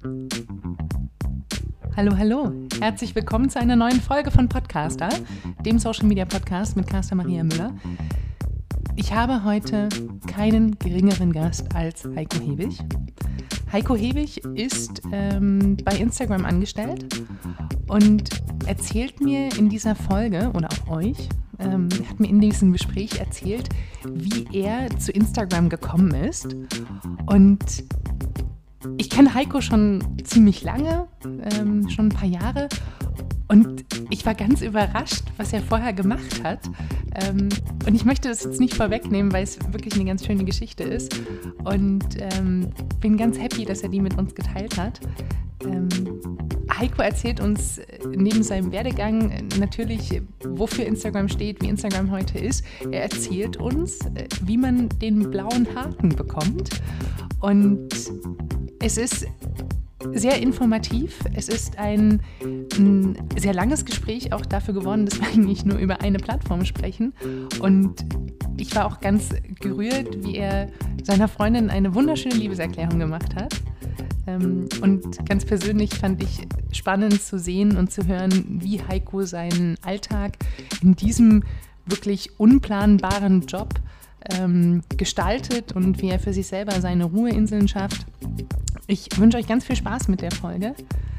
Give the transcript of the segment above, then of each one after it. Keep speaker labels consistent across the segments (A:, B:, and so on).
A: Hallo, hallo. Herzlich willkommen zu einer neuen Folge von Podcaster, dem Social Media Podcast mit Carsten Maria Müller. Ich habe heute keinen geringeren Gast als Heiko Hebig. Heiko Hebig ist bei Instagram angestellt und erzählt mir in dieser Folge, oder auch euch, hat mir in diesem Gespräch erzählt, wie er zu Instagram gekommen ist. Und ich kenne Heiko schon ziemlich lange, schon ein paar Jahre. Und ich war ganz überrascht, was er vorher gemacht hat. Und ich möchte das jetzt nicht vorwegnehmen, weil es wirklich eine ganz schöne Geschichte ist. Und bin ganz happy, dass er die mit uns geteilt hat. Heiko erzählt uns neben seinem Werdegang natürlich, wofür Instagram steht, wie Instagram heute ist. Er erzählt uns, wie man den blauen Haken bekommt. Und es ist sehr informativ. Es ist ein sehr langes Gespräch auch dafür geworden, dass wir eigentlich nur über eine Plattform sprechen. Und ich war auch ganz gerührt, wie er seiner Freundin eine wunderschöne Liebeserklärung gemacht hat. Und ganz persönlich fand ich spannend zu sehen und zu hören, wie Heiko seinen Alltag in diesem wirklich unplanbaren Job gestaltet und wie er für sich selber seine Ruheinseln schafft. Ich wünsche euch ganz viel Spaß mit der Folge.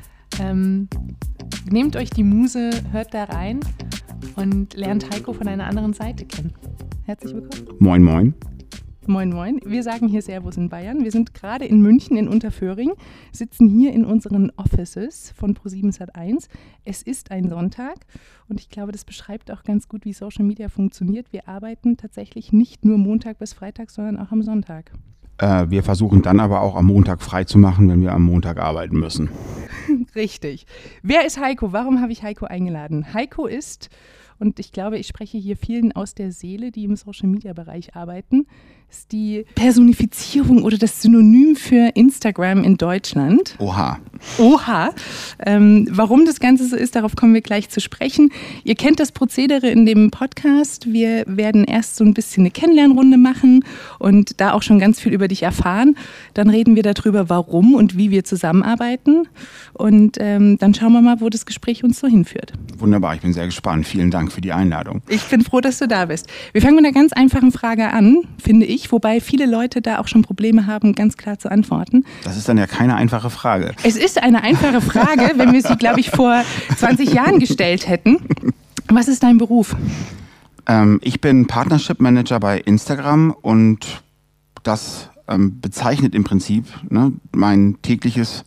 A: Nehmt euch die Muse, hört da rein und lernt Heiko von einer anderen Seite kennen. Herzlich willkommen.
B: Moin, moin.
A: Moin, moin. Wir sagen hier Servus in Bayern. Wir sind gerade in München in Unterföhring, sitzen hier in unseren Offices von ProSiebenSat.1. Es ist ein Sonntag und ich glaube, das beschreibt auch ganz gut, wie Social Media funktioniert. Wir arbeiten tatsächlich nicht nur Montag bis Freitag, sondern auch am Sonntag.
B: Wir versuchen dann aber auch am Montag frei zu machen, wenn wir am Montag arbeiten müssen.
A: Richtig. Wer ist Heiko? Warum habe ich Heiko eingeladen? Heiko ist, und ich glaube, ich spreche hier vielen aus der Seele, die im Social-Media-Bereich arbeiten, ist die Personifizierung oder das Synonym für Instagram in Deutschland.
B: Oha.
A: Oha. Warum das Ganze so ist, darauf kommen wir gleich zu sprechen. Ihr kennt das Prozedere in dem Podcast. Wir werden erst so ein bisschen eine Kennenlernrunde machen und da auch schon ganz viel über dich erfahren. Dann reden wir darüber, warum und wie wir zusammenarbeiten. Und dann schauen wir mal, wo das Gespräch uns so hinführt.
B: Wunderbar, ich bin sehr gespannt. Vielen Dank für die Einladung.
A: Ich bin froh, dass du da bist. Wir fangen mit einer ganz einfachen Frage an, finde ich, wobei viele Leute da auch schon Probleme haben, ganz klar zu antworten.
B: Das ist dann ja keine einfache Frage.
A: Es ist eine einfache Frage, wenn wir sie, glaube ich, vor 20 Jahren gestellt hätten. Was ist dein Beruf?
B: Ich bin Partnership Manager bei Instagram und das bezeichnet im Prinzip meine tägliche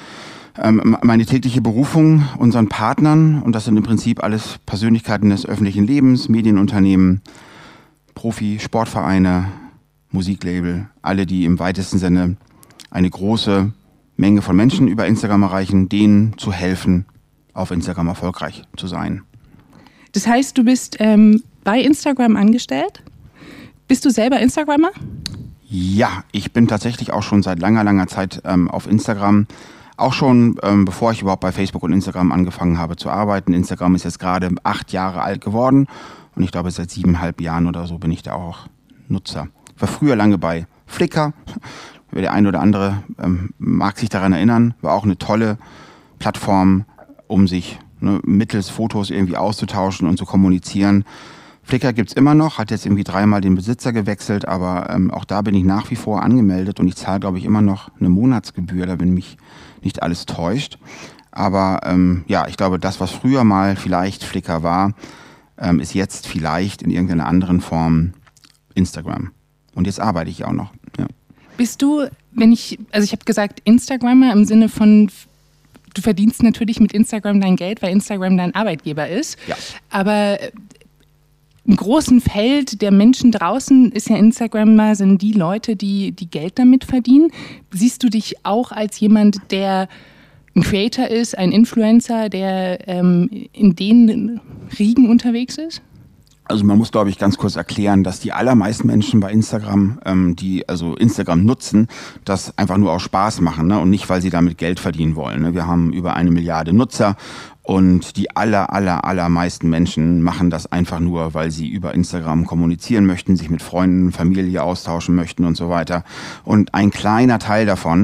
B: Berufung unseren Partnern, und das sind im Prinzip alles Persönlichkeiten des öffentlichen Lebens, Medienunternehmen, Profi, Sportvereine, Musiklabel, alle, die im weitesten Sinne eine große Menge von Menschen über Instagram erreichen, denen zu helfen, auf Instagram erfolgreich zu sein.
A: Das heißt, du bist bei Instagram angestellt? Bist du selber Instagrammer?
B: Ja, ich bin tatsächlich auch schon seit langer Zeit auf Instagram. Auch schon, bevor ich überhaupt bei Facebook und Instagram angefangen habe zu arbeiten. Instagram ist jetzt gerade 8 Jahre alt geworden und ich glaube, seit 7,5 Jahren oder so bin ich da auch Nutzer. War früher lange bei Flickr. Der eine oder andere mag sich daran erinnern. War auch eine tolle Plattform, um sich mittels Fotos irgendwie auszutauschen und zu kommunizieren. Flickr gibt es immer noch, hat jetzt irgendwie 3-mal den Besitzer gewechselt, aber auch da bin ich nach wie vor angemeldet und ich zahle, glaube ich, immer noch eine Monatsgebühr, da wenn mich nicht alles täuscht. Aber ich glaube, das, was früher mal vielleicht Flickr war, ist jetzt vielleicht in irgendeiner anderen Form Instagram. Und jetzt arbeite ich auch noch. Ja.
A: Bist du, ich habe gesagt Instagrammer im Sinne von, du verdienst natürlich mit Instagram dein Geld, weil Instagram dein Arbeitgeber ist.
B: Ja.
A: Aber im großen Feld der Menschen draußen ist ja Instagram sind die Leute, die Geld damit verdienen. Siehst du dich auch als jemand, der ein Creator ist, ein Influencer, der in den Riegen unterwegs ist?
B: Also man muss, glaube ich, ganz kurz erklären, dass die allermeisten Menschen bei Instagram, die also Instagram nutzen, das einfach nur aus Spaß machen, und nicht, weil sie damit Geld verdienen wollen. Wir haben über 1 Milliarde Nutzer und die allermeisten Menschen machen das einfach nur, weil sie über Instagram kommunizieren möchten, sich mit Freunden, Familie austauschen möchten und so weiter. Und ein kleiner Teil davon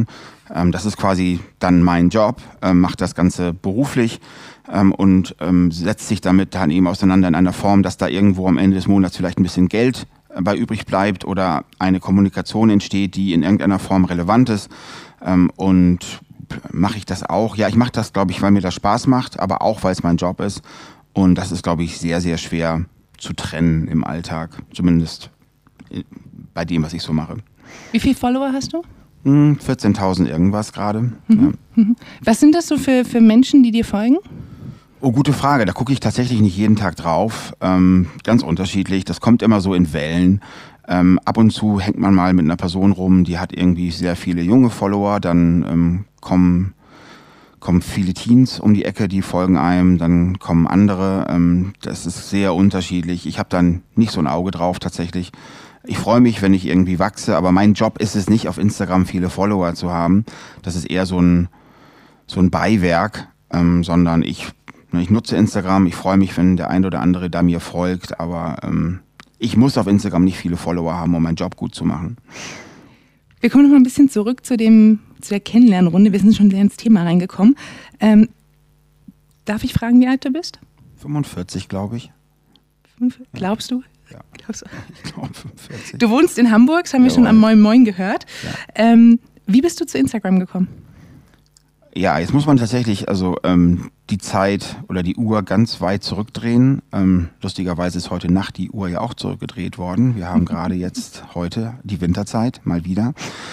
B: Das ist quasi dann mein Job, macht das Ganze beruflich und setzt sich damit dann eben auseinander in einer Form, dass da irgendwo am Ende des Monats vielleicht ein bisschen Geld bei übrig bleibt oder eine Kommunikation entsteht, die in irgendeiner Form relevant ist. Und mache ich das auch? Ja, ich mache das, glaube ich, weil mir das Spaß macht, aber auch, weil es mein Job ist. Und das ist, glaube ich, sehr, sehr schwer zu trennen im Alltag, zumindest bei dem, was ich so mache.
A: Wie viele Follower hast du?
B: 14.000 irgendwas gerade. Ja.
A: Was sind das so für Menschen, die dir folgen?
B: Oh, gute Frage. Da gucke ich tatsächlich nicht jeden Tag drauf. Ganz unterschiedlich. Das kommt immer so in Wellen. Ab und zu hängt man mal mit einer Person rum, die hat irgendwie sehr viele junge Follower. Dann kommen viele Teens um die Ecke, die folgen einem. Dann kommen andere. Das ist sehr unterschiedlich. Ich habe dann nicht so ein Auge drauf tatsächlich. Ich freue mich, wenn ich irgendwie wachse, aber mein Job ist es nicht, auf Instagram viele Follower zu haben. Das ist eher so ein Beiwerk, sondern ich nutze Instagram. Ich freue mich, wenn der ein oder andere da mir folgt, aber ich muss auf Instagram nicht viele Follower haben, um meinen Job gut zu machen.
A: Wir kommen noch mal ein bisschen zurück zu der Kennenlernrunde. Wir sind schon sehr ins Thema reingekommen. Darf ich fragen, wie alt du bist?
B: 45, glaube ich.
A: Glaubst du?
B: Ja.
A: Glaubst du?
B: Ich glaube 45.
A: Du wohnst in Hamburg, das haben wir schon am Moin Moin gehört. Ja. Wie bist du zu Instagram gekommen?
B: Ja, jetzt muss man tatsächlich die Zeit oder die Uhr ganz weit zurückdrehen. Lustigerweise ist heute Nacht die Uhr ja auch zurückgedreht worden. Wir haben gerade jetzt heute die Winterzeit, mal wieder.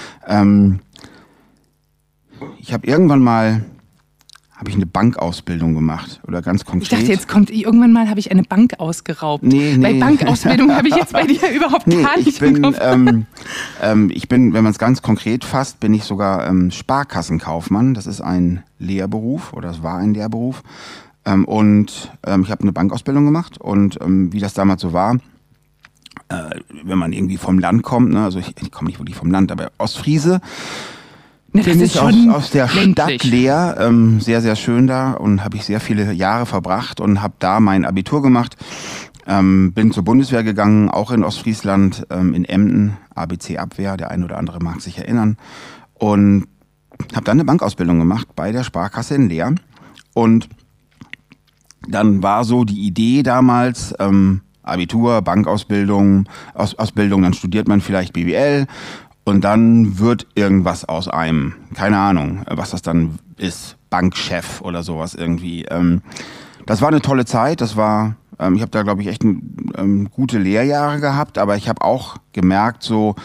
B: Ich habe irgendwann mal eine Bankausbildung gemacht oder ganz konkret.
A: Ich dachte, jetzt kommt irgendwann mal habe ich eine Bank ausgeraubt.
B: Nee.
A: Bei Bankausbildung habe ich jetzt bei dir überhaupt gar nicht
B: im Kopf. Ich bin, wenn man es ganz konkret fasst, bin ich sogar Sparkassenkaufmann. Das ist ein Lehrberuf oder es war ein Lehrberuf. Ich habe eine Bankausbildung gemacht und wie das damals so war, wenn man irgendwie vom Land kommt, ne, also ich komme nicht wirklich vom Land, aber Ostfriese.
A: Das
B: bin
A: ist
B: ich
A: schon
B: aus der
A: ländlich.
B: Stadt Leer, sehr, sehr schön da und habe ich sehr viele Jahre verbracht und habe da mein Abitur gemacht. Bin zur Bundeswehr gegangen, auch in Ostfriesland, in Emden, ABC Abwehr, der ein oder andere mag sich erinnern. Und habe dann eine Bankausbildung gemacht bei der Sparkasse in Leer. Und dann war so die Idee damals, Abitur, Bankausbildung, Ausbildung, dann studiert man vielleicht BWL. Und dann wird irgendwas aus einem, keine Ahnung, was das dann ist, Bankchef oder sowas irgendwie. Das war eine tolle Zeit, ich habe da, glaube ich, echt gute Lehrjahre gehabt, aber ich habe auch gemerkt, so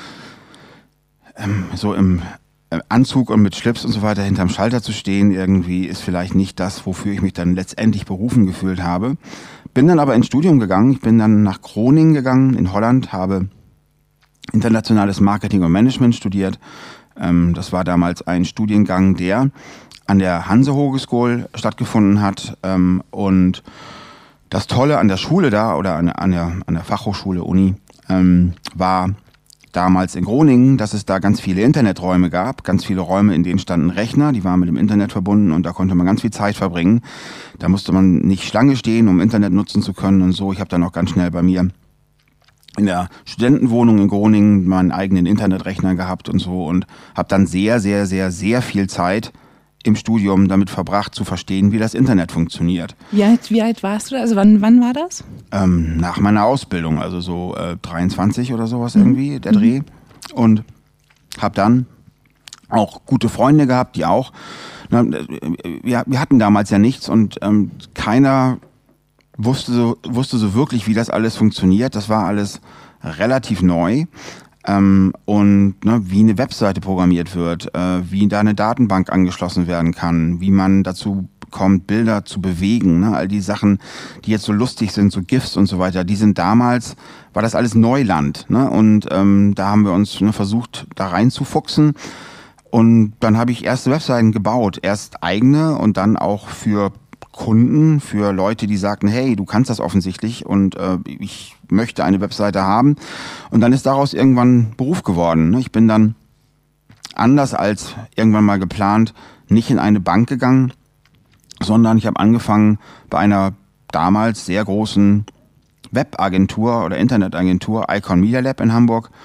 B: im Anzug und mit Schlips und so weiter hinterm Schalter zu stehen, irgendwie ist vielleicht nicht das, wofür ich mich dann letztendlich berufen gefühlt habe. Bin dann aber ins Studium gegangen, ich bin dann nach Groningen gegangen in Holland, habe internationales Marketing und Management studiert. Das war damals ein Studiengang, der an der Hanse-Hogeschool stattgefunden hat. Und das Tolle an der Schule da oder an der Fachhochschule Uni war damals in Groningen, dass es da ganz viele Interneträume gab, ganz viele Räume, in denen standen Rechner, die waren mit dem Internet verbunden und da konnte man ganz viel Zeit verbringen. Da musste man nicht Schlange stehen, um Internet nutzen zu können und so. Ich habe dann auch ganz schnell bei mir in der Studentenwohnung in Groningen meinen eigenen Internetrechner gehabt und so und habe dann sehr, sehr, sehr, sehr viel Zeit im Studium damit verbracht, zu verstehen, wie das Internet funktioniert.
A: Wie alt warst du da? Also wann war das?
B: Nach meiner Ausbildung, also so 23 oder sowas irgendwie, der Dreh. Und habe dann auch gute Freunde gehabt, die auch. Wir hatten damals ja nichts und keiner wusste so wirklich, wie das alles funktioniert. Das war alles relativ neu. Wie eine Webseite programmiert wird, wie da eine Datenbank angeschlossen werden kann, wie man dazu kommt, Bilder zu bewegen. Ne? All die Sachen, die jetzt so lustig sind, so GIFs und so weiter, war das alles Neuland. Ne? Und da haben wir uns versucht, da reinzufuchsen. Und dann habe ich erste Webseiten gebaut. Erst eigene und dann auch für Kunden, für Leute, die sagten, hey, du kannst das offensichtlich und ich möchte eine Webseite haben. Und dann ist daraus irgendwann Beruf geworden. Ich bin dann anders als irgendwann mal geplant nicht in eine Bank gegangen, sondern ich habe angefangen bei einer damals sehr großen Webagentur oder Internetagentur, Icon Media Lab in Hamburg,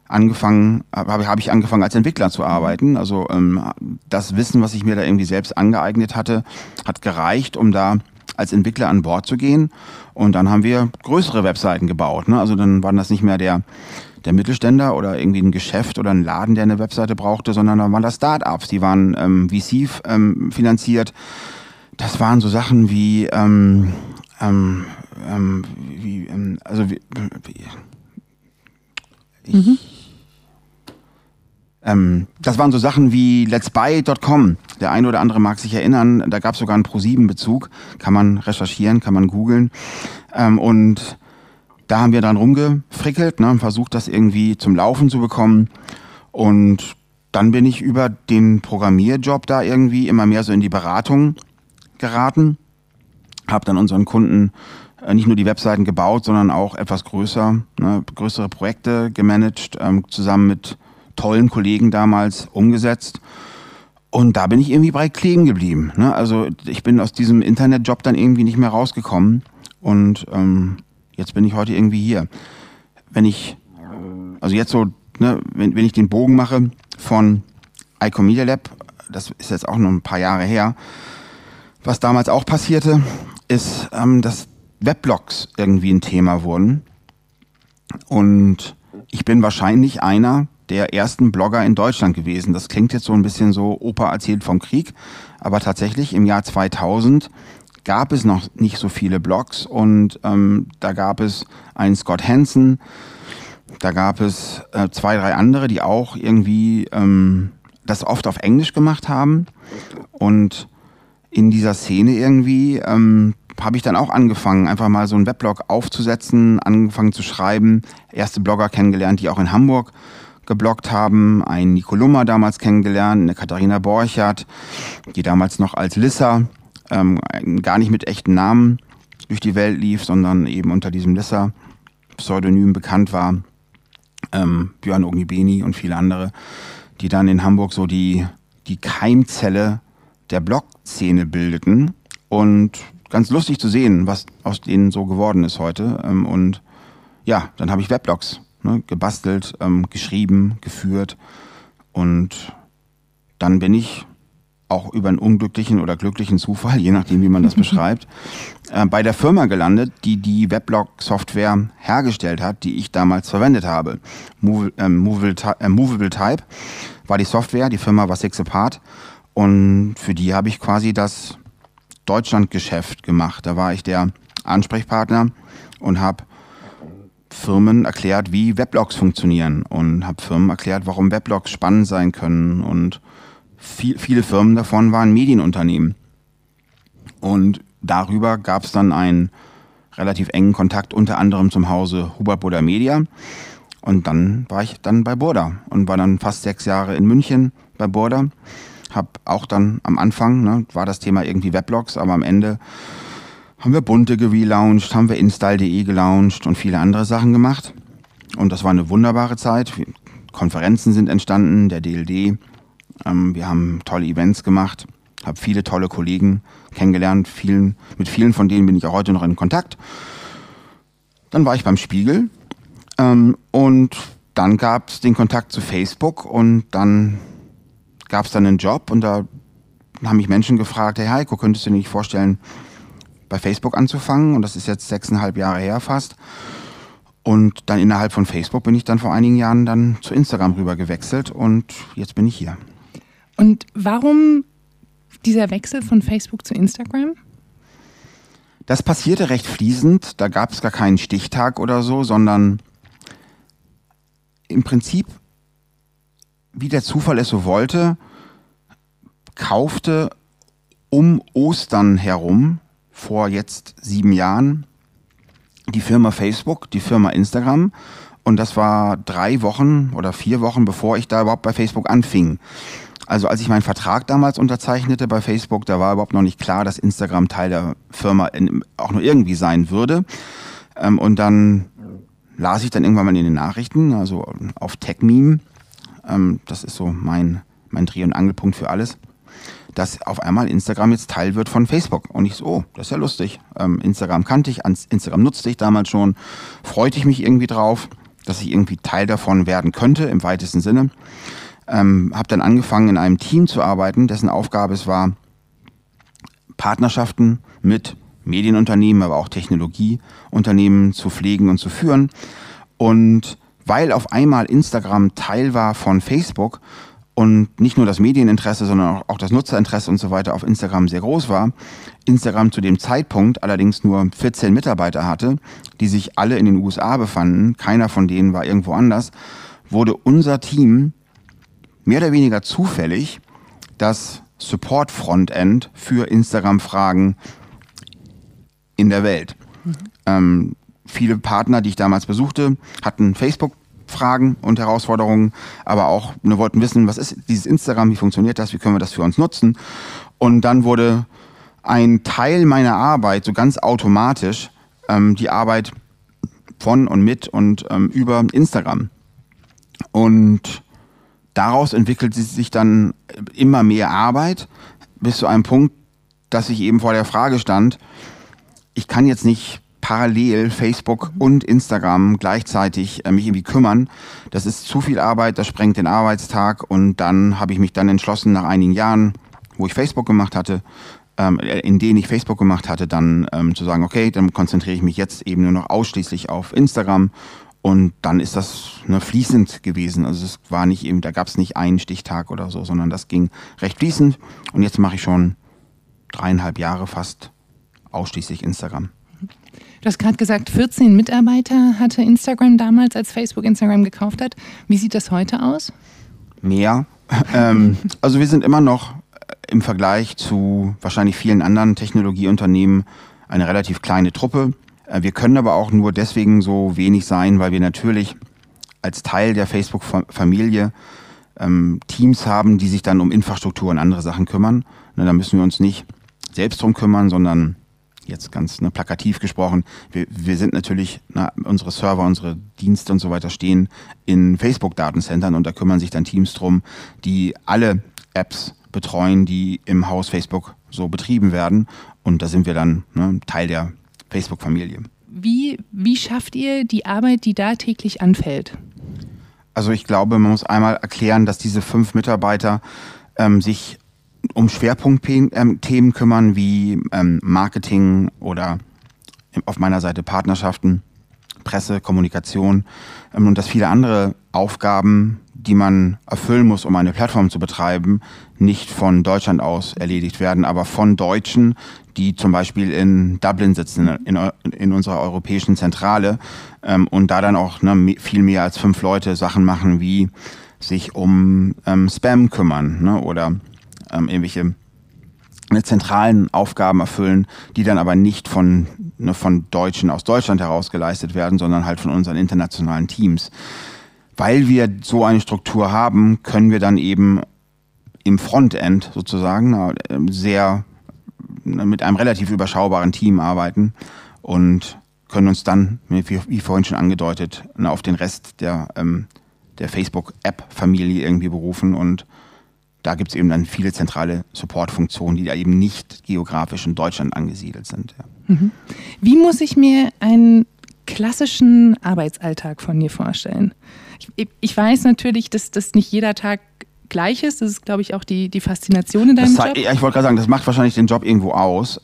B: habe ich angefangen als Entwickler zu arbeiten. Also das Wissen, was ich mir da irgendwie selbst angeeignet hatte, hat gereicht, um da als Entwickler an Bord zu gehen. Und dann haben wir größere Webseiten gebaut. Ne? Also dann waren das nicht mehr der Mittelständler oder irgendwie ein Geschäft oder ein Laden, der eine Webseite brauchte, sondern dann waren das Start-ups, die waren VC finanziert. Das waren so Sachen wie das waren so Sachen wie letsbuy.com. Der eine oder andere mag sich erinnern, da gab es sogar einen Pro7-Bezug. Kann man recherchieren, kann man googeln. Und da haben wir dran rumgefrickelt, ne, und versucht, das irgendwie zum Laufen zu bekommen. Und dann bin ich über den Programmierjob da irgendwie immer mehr so in die Beratung geraten. Habe dann unseren Kunden nicht nur die Webseiten gebaut, sondern auch etwas größere Projekte gemanagt, zusammen mit tollen Kollegen damals umgesetzt. Und da bin ich irgendwie bei kleben geblieben. Ne? Also ich bin aus diesem Internetjob dann irgendwie nicht mehr rausgekommen. Und jetzt bin ich heute irgendwie hier. Wenn ich den Bogen mache von Icon Media Lab, das ist jetzt auch noch ein paar Jahre her, was damals auch passierte, ist, dass Weblogs irgendwie ein Thema wurden. Und ich bin wahrscheinlich einer der ersten Blogger in Deutschland gewesen. Das klingt jetzt so ein bisschen so, Opa erzählt vom Krieg, aber tatsächlich im Jahr 2000 gab es noch nicht so viele Blogs und da gab es einen Scott Hansen, da gab es 2, 3 andere, die auch irgendwie das oft auf Englisch gemacht haben. Und in dieser Szene irgendwie habe ich dann auch angefangen, einfach mal so einen Weblog aufzusetzen, angefangen zu schreiben, erste Blogger kennengelernt, die auch in Hamburg gebloggt haben, einen Nico Lummer damals kennengelernt, eine Katharina Borchert, die damals noch als Lissa, gar nicht mit echten Namen durch die Welt lief, sondern eben unter diesem Lissa-Pseudonym bekannt war, Björn Ognibeni und viele andere, die dann in Hamburg so die Keimzelle der Blog-Szene bildeten. Und ganz lustig zu sehen, was aus denen so geworden ist heute. Und ja, dann habe ich Weblogs gebastelt, geschrieben, geführt. Und dann bin ich auch über einen unglücklichen oder glücklichen Zufall, je nachdem, wie man das beschreibt, bei der Firma gelandet, die Weblog-Software hergestellt hat, die ich damals verwendet habe. Movable Type war die Software, die Firma war Six Apart. Und für die habe ich quasi das Deutschlandgeschäft gemacht. Da war ich der Ansprechpartner und habe Firmen erklärt, wie Weblogs funktionieren und habe Firmen erklärt, warum Weblogs spannend sein können. Und viele Firmen davon waren Medienunternehmen. Und darüber gab es dann einen relativ engen Kontakt, unter anderem zum Hause Hubert Burda Media. Und dann war ich dann bei Burda und war dann fast 6 Jahre in München bei Burda. Hab auch dann am Anfang, war das Thema irgendwie Weblogs, aber am Ende haben wir Bunte gelauncht, haben wir Install.de gelauncht und viele andere Sachen gemacht. Und das war eine wunderbare Zeit. Konferenzen sind entstanden, der DLD. Wir haben tolle Events gemacht, habe viele tolle Kollegen kennengelernt. Mit vielen von denen bin ich auch heute noch in Kontakt. Dann war ich beim Spiegel und dann gab es den Kontakt zu Facebook und dann gab es dann einen Job und da haben mich Menschen gefragt, hey Heiko, könntest du dir nicht vorstellen, bei Facebook anzufangen? Und das ist jetzt 6,5 Jahre her fast. Und dann innerhalb von Facebook bin ich dann vor einigen Jahren dann zu Instagram rüber gewechselt und jetzt bin ich hier.
A: Und warum dieser Wechsel von Facebook zu Instagram?
B: Das passierte recht fließend. Da gab es gar keinen Stichtag oder so, sondern im Prinzip, wie der Zufall es so wollte, kaufte um Ostern herum, vor jetzt 7 Jahren, die Firma Facebook, die Firma Instagram. Und das war 3 Wochen oder 4 Wochen, bevor ich da überhaupt bei Facebook anfing. Also als ich meinen Vertrag damals unterzeichnete bei Facebook, da war überhaupt noch nicht klar, dass Instagram Teil der Firma auch nur irgendwie sein würde. Und dann las ich dann irgendwann mal in den Nachrichten, also auf TechMeme, das ist so mein Dreh- und Angelpunkt für alles, dass auf einmal Instagram jetzt Teil wird von Facebook. Und ich so, oh, das ist ja lustig. Instagram kannte ich, Instagram nutzte ich damals schon, freute ich mich irgendwie drauf. dass ich irgendwie Teil davon werden könnte, im weitesten Sinne. Habe dann angefangen, in einem Team zu arbeiten, dessen Aufgabe es war, Partnerschaften mit Medienunternehmen, aber auch Technologieunternehmen zu pflegen und zu führen. Und weil auf einmal Instagram Teil war von Facebook und nicht nur das Medieninteresse, sondern auch das Nutzerinteresse und so weiter auf Instagram sehr groß war, Instagram zu dem Zeitpunkt allerdings nur 14 Mitarbeiter hatte, die sich alle in den USA befanden, keiner von denen war irgendwo anders, wurde unser Team mehr oder weniger zufällig das Support-Frontend für Instagram-Fragen in der Welt. Viele Partner, die ich damals besuchte, hatten Facebook-Fragen und Herausforderungen, aber auch wollten wissen, was ist dieses Instagram, wie funktioniert das, wie können wir das für uns nutzen. Und dann wurde ein Teil meiner Arbeit so ganz automatisch die Arbeit von und mit und über Instagram. Und daraus entwickelt sich dann immer mehr Arbeit bis zu einem Punkt, dass ich eben vor der Frage stand, ich kann jetzt nicht parallel Facebook und Instagram gleichzeitig mich irgendwie kümmern. Das ist zu viel Arbeit, das sprengt den Arbeitstag und dann habe ich mich dann entschlossen, nach einigen Jahren, wo ich Facebook gemacht hatte, in denen ich Facebook gemacht hatte, dann zu sagen, okay, dann konzentriere ich mich jetzt eben nur noch ausschließlich auf Instagram und dann ist das fließend gewesen. Also es war nicht eben, da gab es nicht einen Stichtag oder so, sondern das ging recht fließend und jetzt mache ich schon 3,5 Jahre fast ausschließlich Instagram.
A: Du hast gerade gesagt, 14 Mitarbeiter hatte Instagram damals, als Facebook Instagram gekauft hat. Wie sieht das heute aus?
B: Mehr. Also wir sind immer noch im Vergleich zu wahrscheinlich vielen anderen Technologieunternehmen eine relativ kleine Truppe. Wir können aber auch nur deswegen so wenig sein, weil wir natürlich als Teil der Facebook-Familie Teams haben, die sich dann um Infrastruktur und andere Sachen kümmern. Da müssen wir uns nicht selbst drum kümmern, sondern jetzt ganz plakativ gesprochen, wir sind natürlich, unsere Server, unsere Dienste und so weiter stehen in Facebook-Datencentern und da kümmern sich dann Teams drum, die alle Apps betreuen, die im Haus Facebook so betrieben werden und da sind wir dann Teil der Facebook-Familie.
A: Wie schafft ihr die Arbeit, die da täglich anfällt?
B: Also ich glaube, man muss einmal erklären, dass diese 5 Mitarbeiter sich um Schwerpunktthemen kümmern wie Marketing oder auf meiner Seite Partnerschaften, Presse, Kommunikation und dass viele andere Aufgaben, die man erfüllen muss, um eine Plattform zu betreiben, nicht von Deutschland aus erledigt werden, aber von Deutschen, die zum Beispiel in Dublin sitzen, in unserer europäischen Zentrale und da dann auch viel mehr als 5 Leute Sachen machen, wie sich um Spam kümmern oder irgendwelche zentralen Aufgaben erfüllen, die dann aber nicht von Deutschen aus Deutschland heraus geleistet werden, sondern halt von unseren internationalen Teams. Weil wir so eine Struktur haben, können wir dann eben im Frontend sozusagen sehr mit einem relativ überschaubaren Team arbeiten und können uns dann, wie vorhin schon angedeutet, auf den Rest der Facebook-App-Familie irgendwie berufen und da gibt es eben dann viele zentrale Support-Funktionen, die da eben nicht geografisch in Deutschland angesiedelt sind. Ja.
A: Wie muss ich mir einen klassischen Arbeitsalltag von dir vorstellen? Ich weiß natürlich, dass das nicht jeder Tag gleich ist. Das ist, glaube ich, auch die Faszination in deinem Job.
B: Ich wollte gerade sagen, das macht wahrscheinlich den Job irgendwo aus.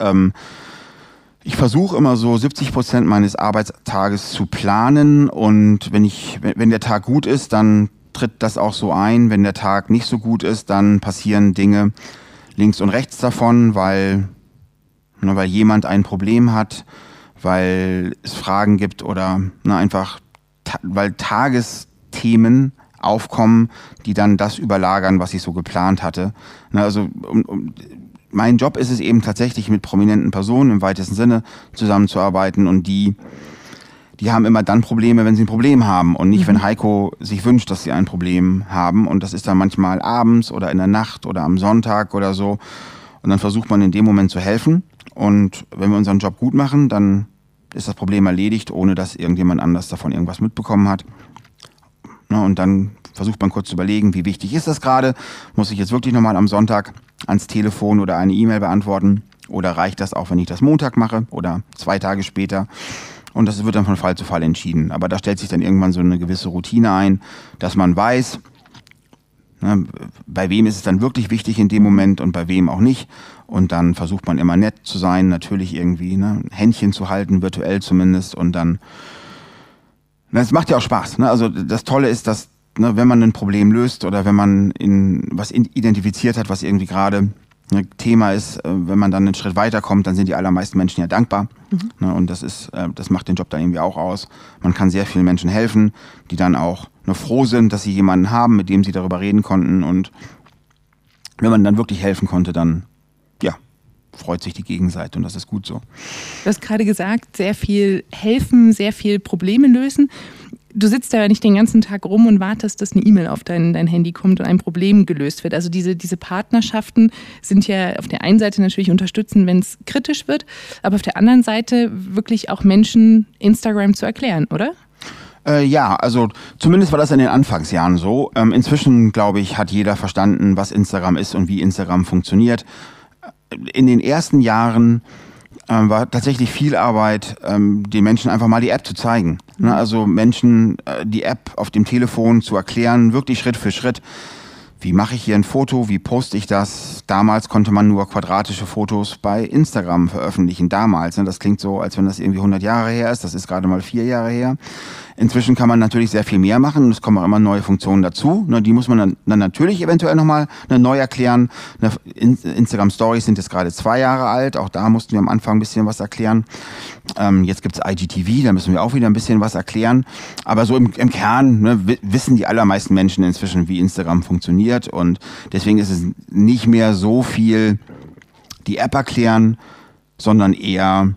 B: Ich versuche immer so 70% meines Arbeitstages zu planen und wenn der Tag gut ist, dann tritt das auch so ein. Wenn der Tag nicht so gut ist, dann passieren Dinge links und rechts davon, weil jemand ein Problem hat, weil es Fragen gibt oder einfach, weil Tagesthemen aufkommen, die dann das überlagern, was ich so geplant hatte. Also mein Job ist es eben tatsächlich, mit prominenten Personen im weitesten Sinne zusammenzuarbeiten und die haben immer dann Probleme, wenn sie ein Problem haben und nicht, wenn Heiko sich wünscht, dass sie ein Problem haben. Und das ist dann manchmal abends oder in der Nacht oder am Sonntag oder so. Und dann versucht man in dem Moment zu helfen. Und wenn wir unseren Job gut machen, dann ist das Problem erledigt, ohne dass irgendjemand anders davon irgendwas mitbekommen hat. Und dann versucht man kurz zu überlegen, wie wichtig ist das gerade? Muss ich jetzt wirklich nochmal am Sonntag ans Telefon oder eine E-Mail beantworten? Oder reicht das auch, wenn ich das Montag mache oder 2 Tage später? und das wird dann von Fall zu Fall entschieden. Aber da stellt sich dann irgendwann so eine gewisse Routine ein, dass man weiß, ne, bei wem ist es dann wirklich wichtig in dem Moment und bei wem auch nicht. Und dann versucht man immer nett zu sein, natürlich irgendwie, ne, Händchen zu halten, virtuell zumindest. Und dann, es macht ja auch Spaß. Ne? Also das Tolle ist, dass, ne, wenn man ein Problem löst oder wenn man was identifiziert hat, was irgendwie gerade ein Thema ist, wenn man dann einen Schritt weiterkommt, dann sind die allermeisten Menschen ja dankbar. Ne? Und das macht den Job dann irgendwie auch aus. Man kann sehr vielen Menschen helfen, die dann auch nur froh sind, dass sie jemanden haben, mit dem sie darüber reden konnten. Und wenn man dann wirklich helfen konnte, dann freut sich die Gegenseite und das ist gut so.
A: Du hast gerade gesagt, sehr viel helfen, sehr viel Probleme lösen. Du sitzt da ja nicht den ganzen Tag rum und wartest, dass eine E-Mail auf dein Handy kommt und ein Problem gelöst wird. Also diese Partnerschaften sind ja auf der einen Seite natürlich unterstützen, wenn es kritisch wird, aber auf der anderen Seite wirklich auch Menschen Instagram zu erklären, oder?
B: Ja, also zumindest war das in den Anfangsjahren so. Inzwischen, glaube ich, hat jeder verstanden, was Instagram ist und wie Instagram funktioniert. In den ersten Jahren war tatsächlich viel Arbeit, den Menschen einfach mal die App zu zeigen. Ne? Also Menschen die App auf dem Telefon zu erklären, wirklich Schritt für Schritt. Wie mache ich hier ein Foto? Wie poste ich das? Damals konnte man nur quadratische Fotos bei Instagram veröffentlichen. Damals. Ne? Das klingt so, als wenn das irgendwie 100 Jahre her ist. Das ist gerade mal 4 Jahre her. Inzwischen kann man natürlich sehr viel mehr machen. Es kommen auch immer neue Funktionen dazu. Ne? Die muss man dann natürlich eventuell nochmal neu erklären. Instagram Stories sind jetzt gerade 2 Jahre alt. Auch da mussten wir am Anfang ein bisschen was erklären. Jetzt gibt's IGTV, da müssen wir auch wieder ein bisschen was erklären. Aber so im Kern, ne, wissen die allermeisten Menschen inzwischen, wie Instagram funktioniert. Und deswegen ist es nicht mehr so viel die App erklären, sondern eher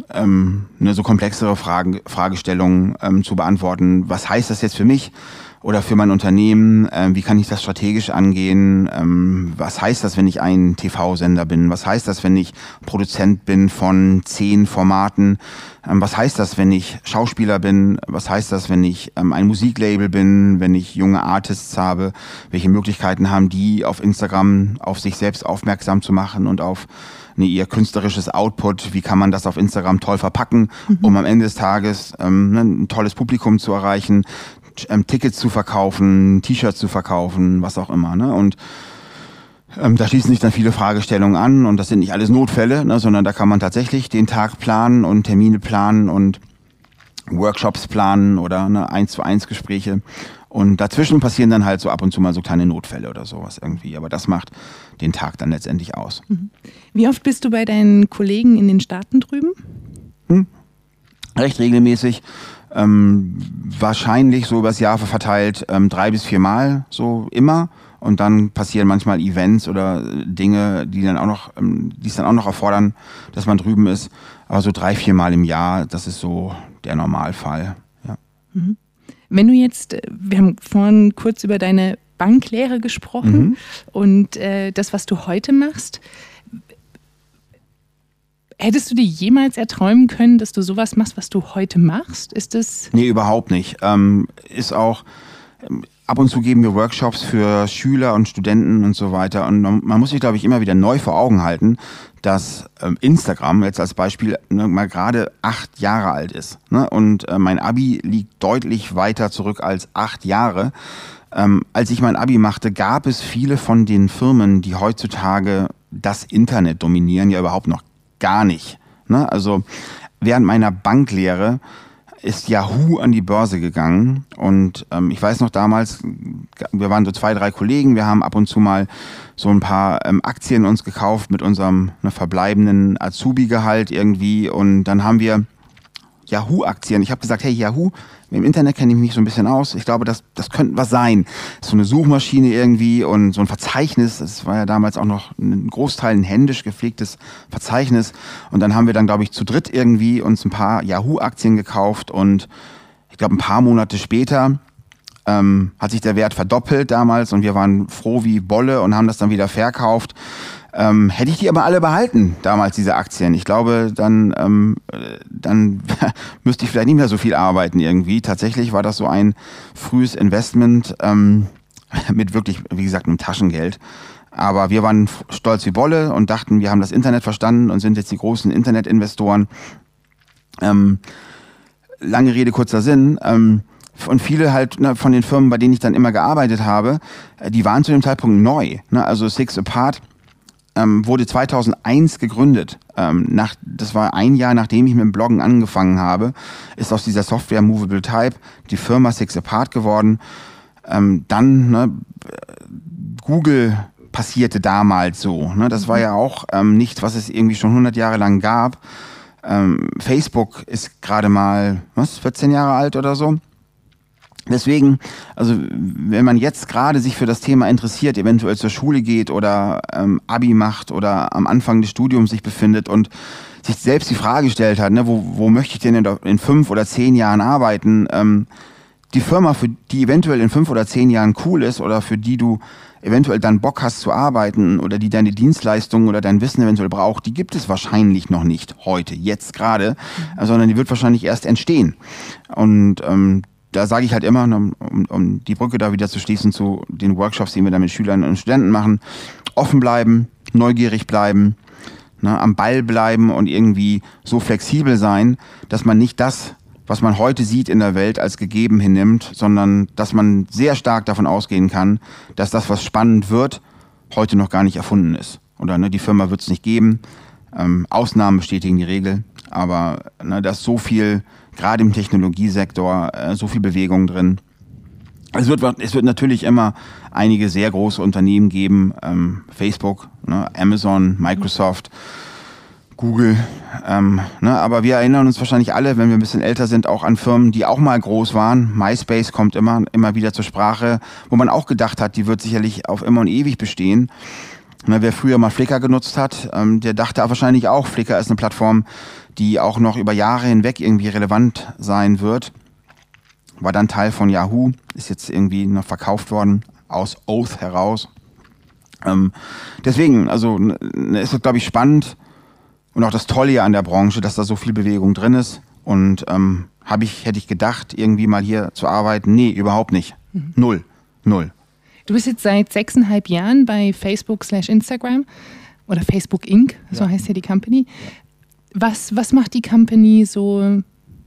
B: so komplexere Fragestellungen zu beantworten. Was heißt das jetzt für mich oder für mein Unternehmen? Wie kann ich das strategisch angehen? Was heißt das, wenn ich ein TV-Sender bin? Was heißt das, wenn ich Produzent bin von 10 Formaten? Was heißt das, wenn ich Schauspieler bin? Was heißt das, wenn ich ein Musiklabel bin, wenn ich junge Artists habe? Welche Möglichkeiten haben die, auf Instagram auf sich selbst aufmerksam zu machen und auf ihr künstlerisches Output? Wie kann man das auf Instagram toll verpacken, um am Ende des Tages ein tolles Publikum zu erreichen, Tickets zu verkaufen, T-Shirts zu verkaufen, was auch immer. Ne? Und da schließen sich dann viele Fragestellungen an und das sind nicht alles Notfälle, ne, sondern da kann man tatsächlich den Tag planen und Termine planen und Workshops planen oder 1:1 Gespräche. Und dazwischen passieren dann halt so ab und zu mal so kleine Notfälle oder sowas irgendwie. Aber das macht den Tag dann letztendlich aus.
A: Wie oft bist du bei deinen Kollegen in den Staaten drüben?
B: Recht regelmäßig. Wahrscheinlich so übers Jahr verteilt 3 bis 4 Mal so immer. Und dann passieren manchmal Events oder Dinge, die es dann auch noch erfordern, dass man drüben ist. Aber so 3, 4 Mal im Jahr, das ist so der Normalfall. Ja.
A: Wenn du jetzt, wir haben vorhin kurz über deine Banklehre gesprochen und das, was du heute machst. Hättest du dir jemals erträumen können, dass du sowas machst, was du heute machst? Ist das?
B: Nee, überhaupt nicht. Ist auch, ab und zu geben wir Workshops für Schüler und Studenten und so weiter. Und man muss sich, glaube ich, immer wieder neu vor Augen halten, dass Instagram jetzt als Beispiel mal gerade 8 Jahre alt ist. Ne? Und mein Abi liegt deutlich weiter zurück als 8 Jahre. Als ich mein Abi machte, gab es viele von den Firmen, die heutzutage das Internet dominieren, ja überhaupt noch gar nicht. Ne? Also während meiner Banklehre ist Yahoo an die Börse gegangen und ich weiß noch damals, wir waren so 2, 3 Kollegen, wir haben ab und zu mal so ein paar Aktien uns gekauft mit unserem verbleibenden Azubi-Gehalt irgendwie und dann haben wir Yahoo-Aktien. Ich habe gesagt, hey Yahoo, im Internet kenne ich mich so ein bisschen aus. Ich glaube, das könnte was sein. So eine Suchmaschine irgendwie und so ein Verzeichnis. Das war ja damals auch noch ein Großteil ein händisch gepflegtes Verzeichnis. Und dann haben wir dann, glaube ich, zu dritt irgendwie uns ein paar Yahoo-Aktien gekauft und ich glaube, ein paar Monate später hat sich der Wert verdoppelt damals und wir waren froh wie Bolle und haben das dann wieder verkauft. Hätte ich die aber alle behalten, damals diese Aktien. Ich glaube, dann müsste ich vielleicht nicht mehr so viel arbeiten irgendwie. Tatsächlich war das so ein frühes Investment mit wirklich, wie gesagt, einem Taschengeld. Aber wir waren stolz wie Bolle und dachten, wir haben das Internet verstanden und sind jetzt die großen Internetinvestoren. lange Rede, kurzer Sinn. Und viele halt von den Firmen, bei denen ich dann immer gearbeitet habe, die waren zu dem Zeitpunkt neu. Ne? Also Six Apart wurde 2001 gegründet. Das war ein Jahr, nachdem ich mit dem Bloggen angefangen habe, ist aus dieser Software Movable Type die Firma Six Apart geworden. Google passierte damals so. Ne? Das war ja auch nichts, was es irgendwie schon 100 Jahre lang gab. Facebook ist gerade mal 14 Jahre alt oder so. Deswegen, also wenn man jetzt gerade sich für das Thema interessiert, eventuell zur Schule geht oder Abi macht oder am Anfang des Studiums sich befindet und sich selbst die Frage gestellt hat, ne, wo möchte ich denn in 5 oder 10 Jahren arbeiten, die Firma, für die eventuell in 5 oder 10 Jahren cool ist oder für die du eventuell dann Bock hast zu arbeiten oder die deine Dienstleistungen oder dein Wissen eventuell braucht, die gibt es wahrscheinlich noch nicht heute, jetzt gerade, sondern die wird wahrscheinlich erst entstehen. Und da sage ich halt immer, um die Brücke da wieder zu schließen zu den Workshops, die wir da mit Schülern und Studenten machen, offen bleiben, neugierig bleiben, ne, am Ball bleiben und irgendwie so flexibel sein, dass man nicht das, was man heute sieht in der Welt, als gegeben hinnimmt, sondern dass man sehr stark davon ausgehen kann, dass das, was spannend wird, heute noch gar nicht erfunden ist. Oder ne, die Firma wird es nicht geben. Ausnahmen bestätigen die Regel, aber ne, da ist so viel, gerade im Technologiesektor, so viel Bewegung drin. Es wird natürlich immer einige sehr große Unternehmen geben, Facebook, ne, Amazon, Microsoft, Google, aber wir erinnern uns wahrscheinlich alle, wenn wir ein bisschen älter sind, auch an Firmen, die auch mal groß waren. MySpace kommt immer wieder zur Sprache, wo man auch gedacht hat, die wird sicherlich auf immer und ewig bestehen. Na, wer früher mal Flickr genutzt hat, der dachte wahrscheinlich auch, Flickr ist eine Plattform, die auch noch über Jahre hinweg irgendwie relevant sein wird. War dann Teil von Yahoo, ist jetzt irgendwie noch verkauft worden, aus Oath heraus. Deswegen, also ist es, glaube ich, spannend und auch das Tolle ja an der Branche, dass da so viel Bewegung drin ist. Und hätte ich gedacht, irgendwie mal hier zu arbeiten? Nee, überhaupt nicht. Null.
A: Du bist jetzt seit 6,5 Jahren bei Facebook/Instagram oder Facebook Inc., so heißt ja die Company. Was macht die Company so,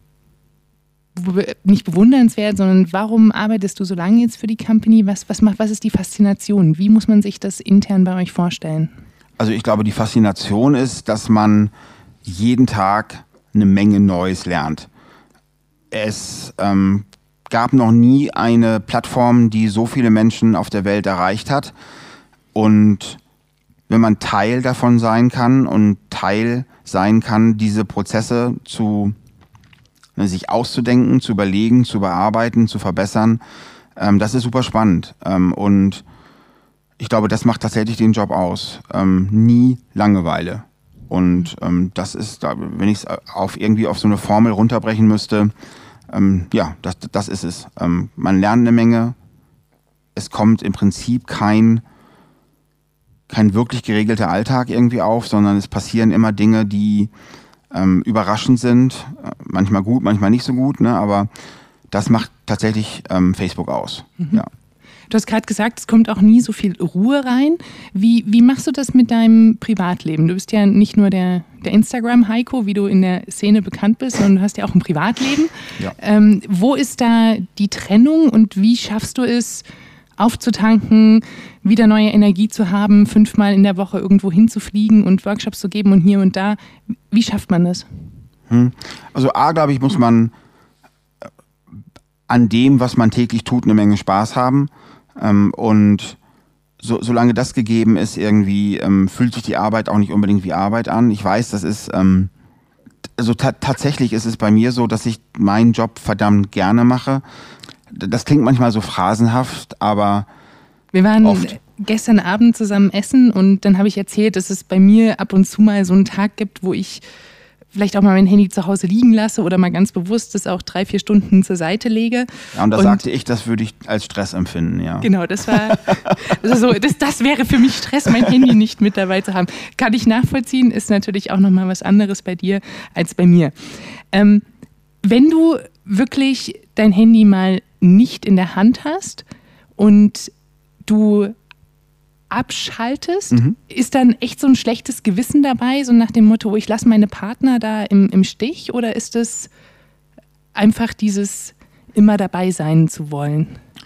A: nicht bewundernswert, sondern warum arbeitest du so lange jetzt für die Company? Was ist die Faszination? Wie muss man sich das intern bei euch vorstellen?
B: Also ich glaube, die Faszination ist, dass man jeden Tag eine Menge Neues lernt. Es gab noch nie eine Plattform, die so viele Menschen auf der Welt erreicht hat. Und wenn man Teil davon sein kann und Teil sein kann, diese Prozesse sich auszudenken, zu überlegen, zu bearbeiten, zu verbessern, das ist super spannend. Und ich glaube, das macht tatsächlich den Job aus. Nie Langeweile. Und das ist, wenn ich es irgendwie auf so eine Formel runterbrechen müsste, das ist es. Man lernt eine Menge. Es kommt im Prinzip kein wirklich geregelter Alltag irgendwie auf, sondern es passieren immer Dinge, die überraschend sind. Manchmal gut, manchmal nicht so gut, ne? Aber das macht tatsächlich Facebook aus. Ja.
A: Du hast gerade gesagt, es kommt auch nie so viel Ruhe rein. Wie machst du das mit deinem Privatleben? Du bist ja nicht nur der Instagram-Heiko, wie du in der Szene bekannt bist, sondern du hast ja auch ein Privatleben. Ja. Wo ist da die Trennung und wie schaffst du es, aufzutanken, wieder neue Energie zu haben, 5-mal in der Woche irgendwo hinzufliegen und Workshops zu geben und hier und da? Wie schafft man das?
B: Also glaube ich, muss man an dem, was man täglich tut, eine Menge Spaß haben. Und solange das gegeben ist, irgendwie fühlt sich die Arbeit auch nicht unbedingt wie Arbeit an. Ich weiß, das ist, tatsächlich ist es bei mir so, dass ich meinen Job verdammt gerne mache. Das klingt manchmal so phrasenhaft, aber
A: wir waren gestern Abend zusammen essen und dann habe ich erzählt, dass es bei mir ab und zu mal so einen Tag gibt, wo ich vielleicht auch mal mein Handy zu Hause liegen lasse oder mal ganz bewusst das auch 3-4 Stunden zur Seite lege.
B: Ja, und da sagte ich, das würde ich als Stress empfinden, ja.
A: Genau, das wäre für mich Stress, mein Handy nicht mit dabei zu haben. Kann ich nachvollziehen, ist natürlich auch nochmal was anderes bei dir als bei mir. Wenn du wirklich dein Handy mal nicht in der Hand hast und du abschaltest, ist dann echt so ein schlechtes Gewissen dabei, so nach dem Motto, ich lasse meine Partner da im Stich, oder ist das einfach dieses immer dabei sein zu wollen?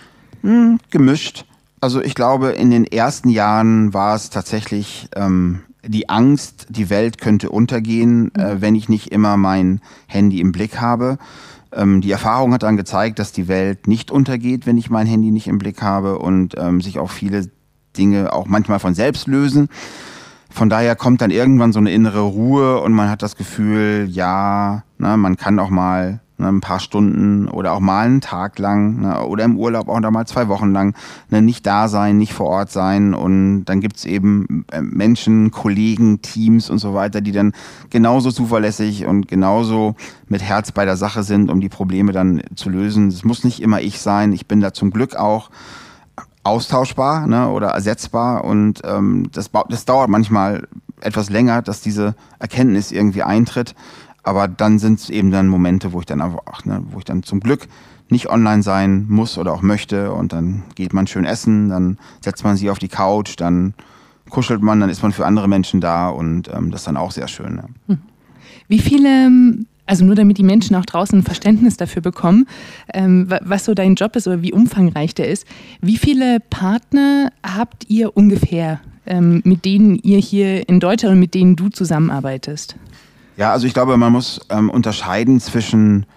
B: Gemischt. Also ich glaube, in den ersten Jahren war es tatsächlich die Angst, die Welt könnte untergehen, wenn ich nicht immer mein Handy im Blick habe. Die Erfahrung hat dann gezeigt, dass die Welt nicht untergeht, wenn ich mein Handy nicht im Blick habe und sich auch viele Dinge auch manchmal von selbst lösen. Von daher kommt dann irgendwann so eine innere Ruhe und man hat das Gefühl, ja, man kann auch mal ein paar Stunden oder auch mal einen Tag lang oder im Urlaub auch mal 2 Wochen lang nicht da sein, nicht vor Ort sein. Und dann gibt's eben Menschen, Kollegen, Teams und so weiter, die dann genauso zuverlässig und genauso mit Herz bei der Sache sind, um die Probleme dann zu lösen. Es muss nicht immer ich sein. Ich bin da zum Glück auch austauschbar oder ersetzbar und das dauert manchmal etwas länger, dass diese Erkenntnis irgendwie eintritt. Aber dann sind es eben dann Momente, wo ich dann einfach, wo ich dann zum Glück nicht online sein muss oder auch möchte und dann geht man schön essen, dann setzt man sich auf die Couch, dann kuschelt man, dann ist man für andere Menschen da und das ist dann auch sehr schön. Ja.
A: Wie viele, also nur damit die Menschen auch draußen ein Verständnis dafür bekommen, was so dein Job ist oder wie umfangreich der ist, wie viele Partner habt ihr ungefähr, mit denen ihr hier in Deutschland und mit denen du zusammenarbeitest?
B: Ja, also ich glaube, man muss unterscheiden zwischen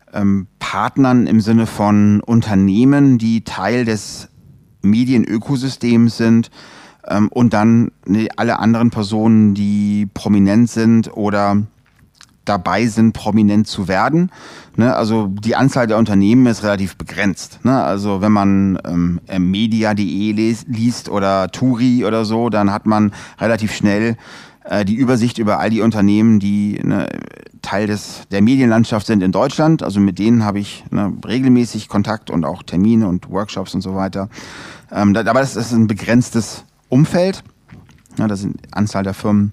B: Partnern im Sinne von Unternehmen, die Teil des Medienökosystems sind und dann alle anderen Personen, die prominent sind oder dabei sind, prominent zu werden. Also die Anzahl der Unternehmen ist relativ begrenzt. Also wenn man media.de liest oder Turi oder so, dann hat man relativ schnell die Übersicht über all die Unternehmen, die Teil der Medienlandschaft sind in Deutschland. Also mit denen habe ich regelmäßig Kontakt und auch Termine und Workshops und so weiter. Aber das ist ein begrenztes Umfeld. Das sind Anzahl der Firmen,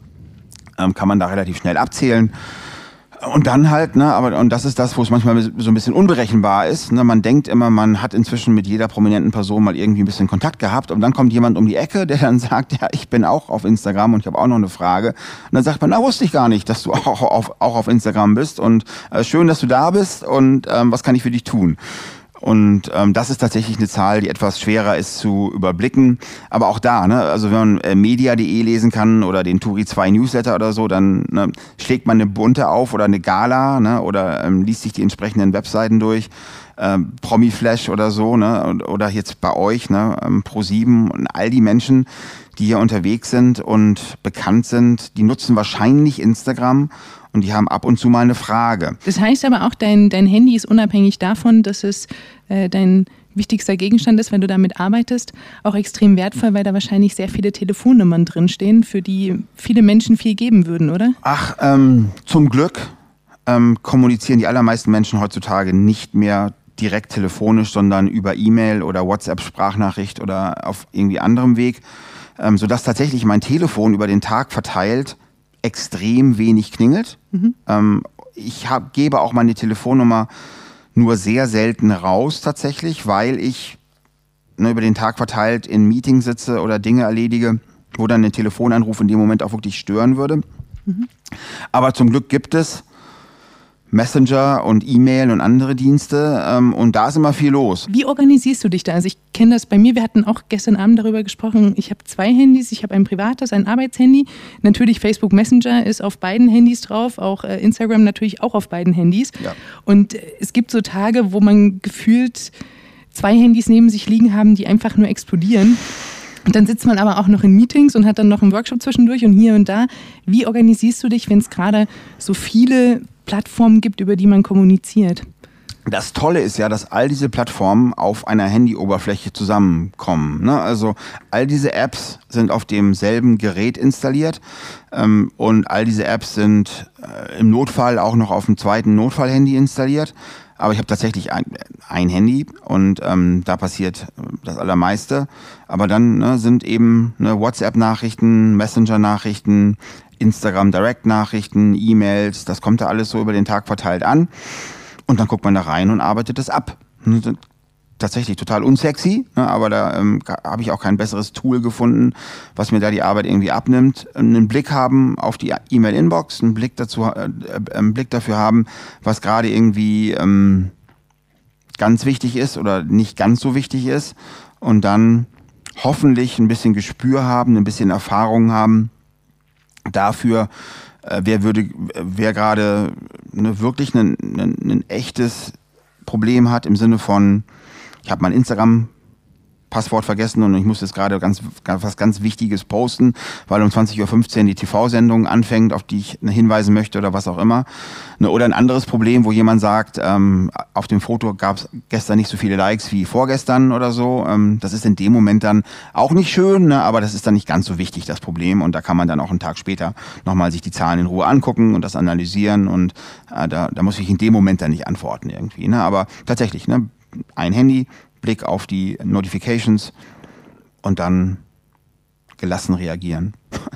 B: kann man da relativ schnell abzählen. Und dann halt, und das ist das, wo es manchmal so ein bisschen unberechenbar ist. Man denkt immer, man hat inzwischen mit jeder prominenten Person mal irgendwie ein bisschen Kontakt gehabt und dann kommt jemand um die Ecke, der dann sagt, ja, ich bin auch auf Instagram und ich habe auch noch eine Frage. Und dann sagt man, wusste ich gar nicht, dass du auch auf Instagram bist und schön, dass du da bist und was kann ich für dich tun? Und das ist tatsächlich eine Zahl, die etwas schwerer ist zu überblicken. Aber auch da, also wenn man media.de lesen kann oder den Turi 2 Newsletter oder so, dann schlägt man eine Bunte auf oder eine Gala oder liest sich die entsprechenden Webseiten durch. Promiflash oder so, oder jetzt bei euch, Pro7 und all die Menschen, die hier unterwegs sind und bekannt sind, die nutzen wahrscheinlich Instagram und die haben ab und zu mal eine Frage.
A: Das heißt aber auch, dein Handy ist unabhängig davon, dass es dein wichtigster Gegenstand ist, wenn du damit arbeitest, auch extrem wertvoll, weil da wahrscheinlich sehr viele Telefonnummern drinstehen, für die viele Menschen viel geben würden, oder?
B: Zum Glück kommunizieren die allermeisten Menschen heutzutage nicht mehr direkt telefonisch, sondern über E-Mail oder WhatsApp-Sprachnachricht oder auf irgendwie anderem Weg, sodass tatsächlich mein Telefon über den Tag verteilt extrem wenig klingelt. Ich gebe auch meine Telefonnummer nur sehr selten raus tatsächlich, weil ich über den Tag verteilt in Meetings sitze oder Dinge erledige, wo dann ein Telefonanruf in dem Moment auch wirklich stören würde. Aber zum Glück gibt es Messenger und E-Mail und andere Dienste und da ist immer viel los.
A: Wie organisierst du dich da? Also ich kenne das bei mir, wir hatten auch gestern Abend darüber gesprochen, ich habe 2 Handys, ich habe ein privates, ein Arbeitshandy. Natürlich Facebook Messenger ist auf beiden Handys drauf, auch Instagram natürlich auch auf beiden Handys. Ja. Und es gibt so Tage, wo man gefühlt 2 Handys neben sich liegen haben, die einfach nur explodieren. Und dann sitzt man aber auch noch in Meetings und hat dann noch einen Workshop zwischendurch und hier und da. Wie organisierst du dich, wenn es gerade so viele Plattformen gibt, über die man kommuniziert?
B: Das Tolle ist ja, dass all diese Plattformen auf einer Handyoberfläche zusammenkommen. Also all diese Apps sind auf demselben Gerät installiert und all diese Apps sind im Notfall auch noch auf dem zweiten Notfallhandy installiert. Aber ich habe tatsächlich ein Handy und da passiert das Allermeiste. Aber dann sind eben WhatsApp-Nachrichten, Messenger-Nachrichten, Instagram-Direct-Nachrichten, E-Mails, das kommt da alles so über den Tag verteilt an. Und dann guckt man da rein und arbeitet das ab. tatsächlich total unsexy, ne, aber da habe ich auch kein besseres Tool gefunden, was mir da die Arbeit irgendwie abnimmt. Einen Blick haben auf die E-Mail-Inbox, einen Blick dafür haben, was gerade irgendwie ganz wichtig ist oder nicht ganz so wichtig ist, und dann hoffentlich ein bisschen Gespür haben, ein bisschen Erfahrung haben dafür, wer gerade wirklich ein echtes Problem hat, im Sinne von, ich habe mein Instagram-Passwort vergessen und ich muss jetzt gerade was ganz Wichtiges posten, weil um 20.15 Uhr die TV-Sendung anfängt, auf die ich hinweisen möchte oder was auch immer. Oder ein anderes Problem, wo jemand sagt, auf dem Foto gab es gestern nicht so viele Likes wie vorgestern oder so. Das ist in dem Moment dann auch nicht schön, ne? Aber das ist dann nicht ganz so wichtig, das Problem. Und da kann man dann auch einen Tag später nochmal sich die Zahlen in Ruhe angucken und das analysieren. Und da muss ich in dem Moment dann nicht antworten irgendwie. Ne? Aber tatsächlich, ne? Ein Handy, Blick auf die Notifications und dann gelassen reagieren.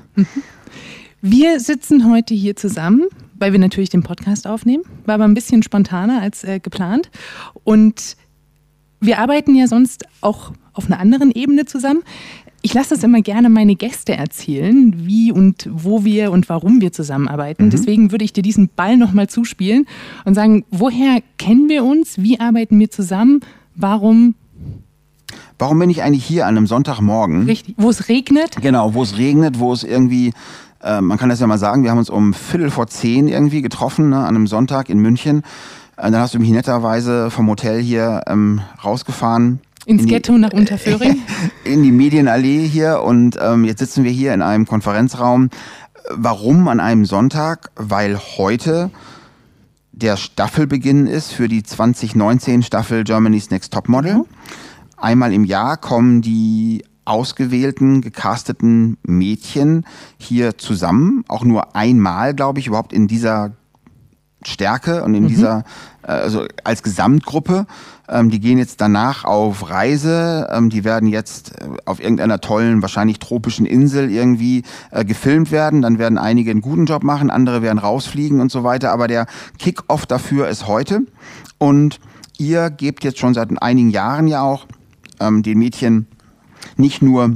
A: Wir sitzen heute hier zusammen, weil wir natürlich den Podcast aufnehmen. War aber ein bisschen spontaner als geplant. Und wir arbeiten ja sonst auch auf einer anderen Ebene zusammen. Ich lasse das immer gerne meine Gäste erzählen, wie und wo wir und warum wir zusammenarbeiten. Deswegen würde ich dir diesen Ball nochmal zuspielen und sagen, woher kennen wir uns? Wie arbeiten wir zusammen? Warum
B: bin ich eigentlich hier an einem Sonntagmorgen?
A: Richtig, wo es regnet?
B: Genau, wo es regnet, wo es irgendwie, man kann das ja mal sagen, wir haben uns um 9:15 irgendwie getroffen, ne, an einem Sonntag in München. Dann hast du mich netterweise vom Hotel hier rausgefahren.
A: Ins Ghetto nach Unterföhring?
B: In die Medienallee hier, und jetzt sitzen wir hier in einem Konferenzraum. Warum an einem Sonntag? Weil heute der Staffelbeginn ist für die 2019 Staffel Germany's Next Topmodel. Einmal im Jahr kommen die ausgewählten, gecasteten Mädchen hier zusammen. Auch nur einmal, glaube ich, überhaupt in dieser Stärke und in dieser, also als Gesamtgruppe. Die gehen jetzt danach auf Reise. Die werden jetzt auf irgendeiner tollen, wahrscheinlich tropischen Insel irgendwie gefilmt werden. Dann werden einige einen guten Job machen, andere werden rausfliegen und so weiter. Aber der Kick-Off dafür ist heute. Und ihr gebt jetzt schon seit einigen Jahren ja auch den Mädchen nicht nur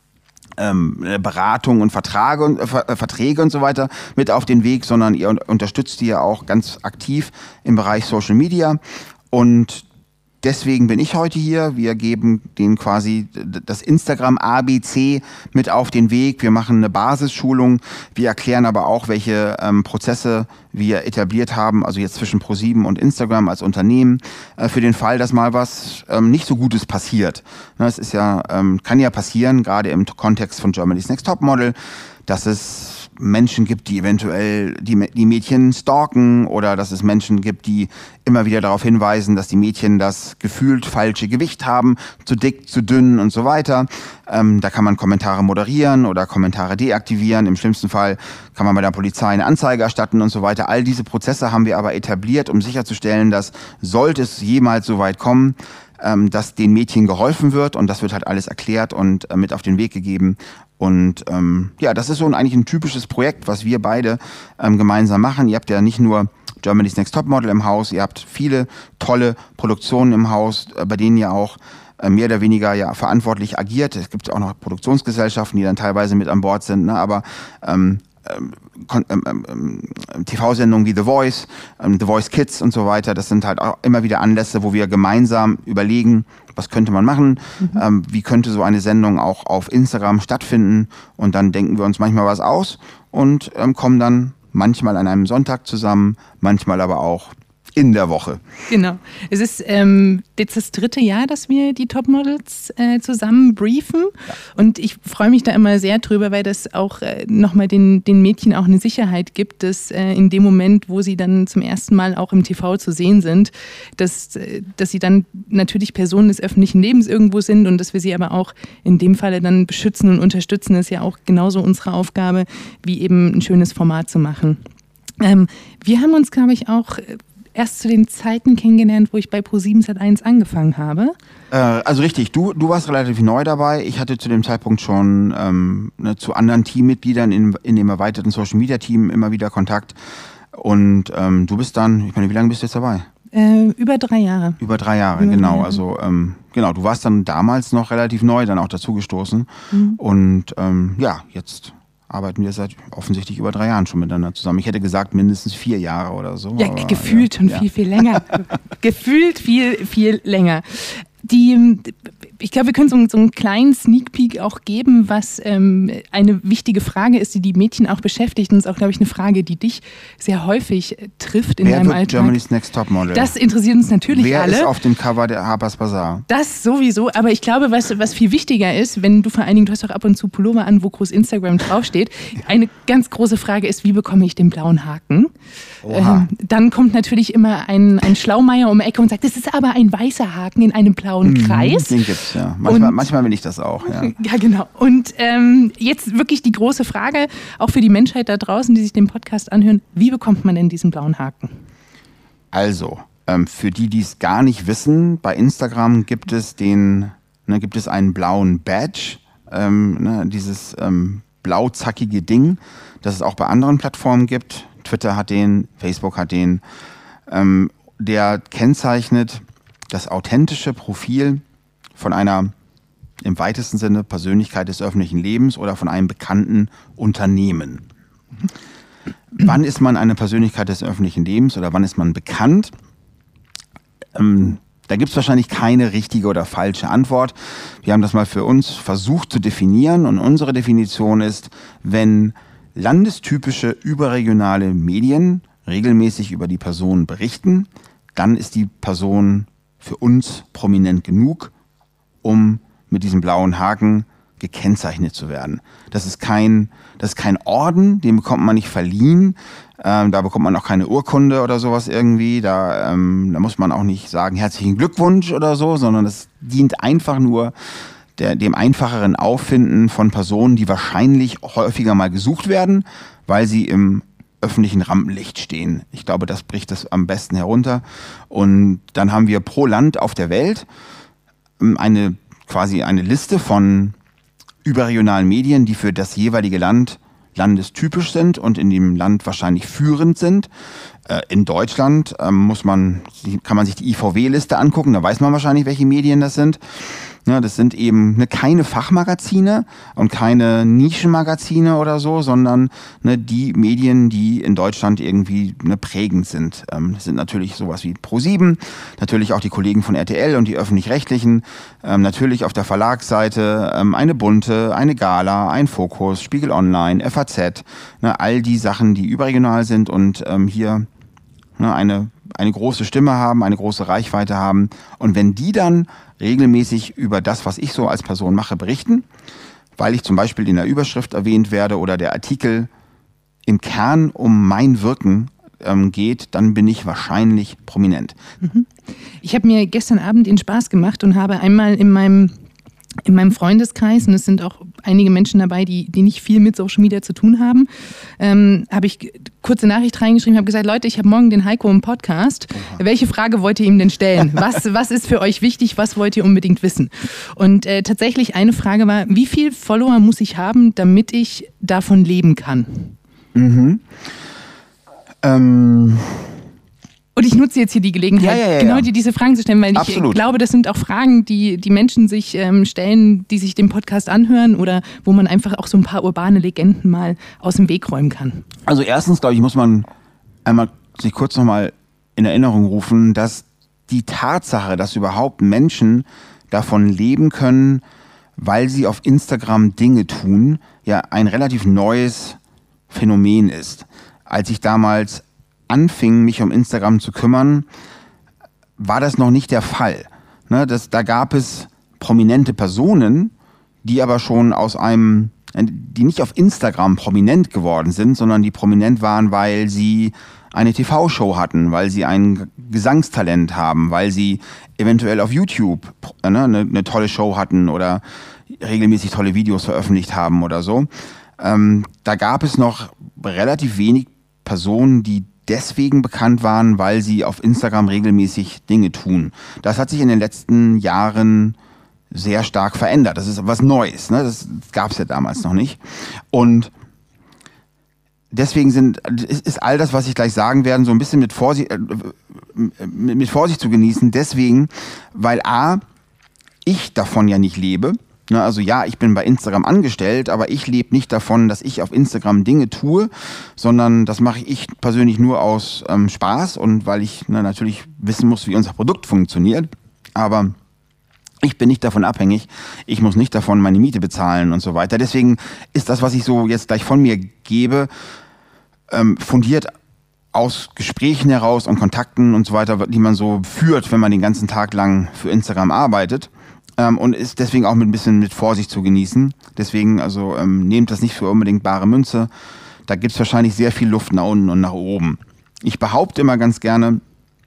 B: Beratung und Verträge und so weiter mit auf den Weg, sondern ihr unterstützt die ja auch ganz aktiv im Bereich Social Media. Und deswegen bin ich heute hier. Wir geben denen quasi das Instagram ABC mit auf den Weg. Wir machen eine Basisschulung. Wir erklären aber auch, welche Prozesse wir etabliert haben, also jetzt zwischen ProSieben und Instagram als Unternehmen, für den Fall, dass mal was nicht so Gutes passiert. Es ist ja, kann ja passieren, gerade im Kontext von Germany's Next Topmodel, dass es Menschen gibt, die eventuell die Mädchen stalken, oder dass es Menschen gibt, die immer wieder darauf hinweisen, dass die Mädchen das gefühlt falsche Gewicht haben, zu dick, zu dünn und so weiter. Da kann man Kommentare moderieren oder Kommentare deaktivieren. Im schlimmsten Fall kann man bei der Polizei eine Anzeige erstatten und so weiter. All diese Prozesse haben wir aber etabliert, um sicherzustellen, dass, sollte es jemals so weit kommen, dass den Mädchen geholfen wird, und das wird halt alles erklärt und mit auf den Weg gegeben. Und ja, das ist so eigentlich ein typisches Projekt, was wir beide gemeinsam machen. Ihr habt ja nicht nur Germany's Next Topmodel im Haus, ihr habt viele tolle Produktionen im Haus, bei denen ihr auch mehr oder weniger ja verantwortlich agiert. Es gibt auch noch Produktionsgesellschaften, die dann teilweise mit an Bord sind, ne? Aber TV-Sendungen wie The Voice Kids und so weiter, das sind halt auch immer wieder Anlässe, wo wir gemeinsam überlegen, was könnte man machen, wie könnte so eine Sendung auch auf Instagram stattfinden, und dann denken wir uns manchmal was aus und kommen dann manchmal an einem Sonntag zusammen, manchmal aber auch in der Woche.
A: Genau. Es ist jetzt das 3. Jahr, dass wir die Topmodels zusammen briefen. Ja. Und ich freue mich da immer sehr drüber, weil das auch nochmal den Mädchen auch eine Sicherheit gibt, dass in dem Moment, wo sie dann zum ersten Mal auch im TV zu sehen sind, dass sie dann natürlich Personen des öffentlichen Lebens irgendwo sind, und dass wir sie aber auch in dem Falle dann beschützen und unterstützen, ist ja auch genauso unsere Aufgabe, wie eben ein schönes Format zu machen. Wir haben uns, glaube ich, auch erst zu den Zeiten kennengelernt, wo ich bei ProSieben Sat.1 angefangen habe.
B: Also richtig, du warst relativ neu dabei. Ich hatte zu dem Zeitpunkt schon zu anderen Teammitgliedern in dem erweiterten Social-Media-Team immer wieder Kontakt. Und du bist dann, ich meine, wie lange bist du jetzt dabei?
A: Über 3 Jahre.
B: Über 3 Jahre, genau. Also genau, du warst dann damals noch relativ neu dann auch dazugestoßen. Und jetzt arbeiten wir seit offensichtlich über 3 Jahren schon miteinander zusammen. Ich hätte gesagt mindestens 4 Jahre oder so.
A: Ja, aber, gefühlt schon viel länger. Gefühlt viel länger. Ich glaube, wir können so einen kleinen Sneak Peek auch geben, was eine wichtige Frage ist, die Mädchen auch beschäftigt. Und es ist auch, glaube ich, eine Frage, die dich sehr häufig trifft in deinem Alltag.
B: Germany's Next Topmodel?
A: Das interessiert uns natürlich alle.
B: Wer ist auf dem Cover der Harper's Bazaar?
A: Das sowieso, aber ich glaube, was viel wichtiger ist, wenn du vor allen Dingen, du hast auch ab und zu Pullover an, wo groß Instagram draufsteht, eine ganz große Frage ist, wie bekomme ich den blauen Haken? Dann kommt natürlich immer ein Schlaumeier um die Ecke und sagt, das ist aber ein weißer Haken in einem blauen Kreis.
B: Den gibt's, ja. Manchmal will ich das auch, ja.
A: Ja, genau. Und jetzt wirklich die große Frage, auch für die Menschheit da draußen, die sich den Podcast anhören, wie bekommt man denn diesen blauen Haken?
B: Also, für die es gar nicht wissen, bei Instagram gibt es einen blauen Badge, dieses blauzackige Ding, das es auch bei anderen Plattformen gibt. Twitter hat den, Facebook hat den. Der kennzeichnet das authentische Profil von einer im weitesten Sinne Persönlichkeit des öffentlichen Lebens oder von einem bekannten Unternehmen. Wann ist man eine Persönlichkeit des öffentlichen Lebens oder wann ist man bekannt? Da gibt es wahrscheinlich keine richtige oder falsche Antwort. Wir haben das mal für uns versucht zu definieren und unsere Definition ist, wenn landestypische überregionale Medien regelmäßig über die Person berichten, dann ist die Person für uns prominent genug, um mit diesem blauen Haken gekennzeichnet zu werden. Das ist kein Orden, den bekommt man nicht verliehen, da bekommt man auch keine Urkunde oder sowas irgendwie, da muss man auch nicht sagen herzlichen Glückwunsch oder so, sondern das dient einfach nur dem einfacheren Auffinden von Personen, die wahrscheinlich häufiger mal gesucht werden, weil sie im öffentlichen Rampenlicht stehen. Ich glaube, das bricht das am besten herunter. Und dann haben wir pro Land auf der Welt quasi eine Liste von überregionalen Medien, die für das jeweilige Land landestypisch sind und in dem Land wahrscheinlich führend sind. In Deutschland kann man sich die IVW-Liste angucken, da weiß man wahrscheinlich, welche Medien das sind. Ja, das sind eben keine Fachmagazine und keine Nischenmagazine oder so, sondern die Medien, die in Deutschland irgendwie prägend sind. Das sind natürlich sowas wie Pro7, natürlich auch die Kollegen von RTL und die Öffentlich-Rechtlichen, natürlich auf der Verlagsseite eine Bunte, eine Gala, ein Fokus, Spiegel Online, FAZ, all die Sachen, die überregional sind und hier eine große Stimme haben, eine große Reichweite haben. Und wenn die dann regelmäßig über das, was ich so als Person mache, berichten, weil ich zum Beispiel in der Überschrift erwähnt werde oder der Artikel im Kern um mein Wirken geht, dann bin ich wahrscheinlich prominent.
A: Ich habe mir gestern Abend den Spaß gemacht und habe einmal in meinem Freundeskreis, und es sind auch einige Menschen dabei, die nicht viel mit Social Media zu tun haben, habe ich kurze Nachricht reingeschrieben, habe gesagt, Leute, ich habe morgen den Heiko im Podcast. Oha. Welche Frage wollt ihr ihm denn stellen? Was ist für euch wichtig? Was wollt ihr unbedingt wissen? Und tatsächlich eine Frage war, wie viel Follower muss ich haben, damit ich davon leben kann? Und ich nutze jetzt hier die Gelegenheit, genau dir diese Fragen zu stellen, weil ich glaube, das sind auch Fragen, die Menschen sich stellen, die sich den Podcast anhören oder wo man einfach auch so ein paar urbane Legenden mal aus dem Weg räumen kann.
B: Also erstens, glaube ich, muss man einmal sich kurz nochmal in Erinnerung rufen, dass die Tatsache, dass überhaupt Menschen davon leben können, weil sie auf Instagram Dinge tun, ja ein relativ neues Phänomen ist. Als ich damals anfing, mich um Instagram zu kümmern, war das noch nicht der Fall. Da gab es prominente Personen, die aber schon die nicht auf Instagram prominent geworden sind, sondern die prominent waren, weil sie eine TV-Show hatten, weil sie ein Gesangstalent haben, weil sie eventuell auf YouTube eine tolle Show hatten oder regelmäßig tolle Videos veröffentlicht haben oder so. Da gab es noch relativ wenig Personen, die deswegen bekannt waren, weil sie auf Instagram regelmäßig Dinge tun. Das hat sich in den letzten Jahren sehr stark verändert. Das ist was Neues, das gab es ja damals noch nicht. Und deswegen ist all das, was ich gleich sagen werde, so ein bisschen mit Vorsicht, mit Vorsicht zu genießen. Deswegen, weil ich davon ja nicht lebe. Ne, also ja, ich bin bei Instagram angestellt, aber ich lebe nicht davon, dass ich auf Instagram Dinge tue, sondern das mache ich persönlich nur aus Spaß und weil ich natürlich wissen muss, wie unser Produkt funktioniert. Aber ich bin nicht davon abhängig, ich muss nicht davon meine Miete bezahlen und so weiter. Deswegen ist das, was ich so jetzt gleich von mir gebe, fundiert aus Gesprächen heraus und Kontakten und so weiter, die man so führt, wenn man den ganzen Tag lang für Instagram arbeitet. Und ist deswegen auch mit ein bisschen mit Vorsicht zu genießen. Deswegen, also nehmt das nicht für unbedingt bare Münze. Da gibt es wahrscheinlich sehr viel Luft nach unten und nach oben. Ich behaupte immer ganz gerne,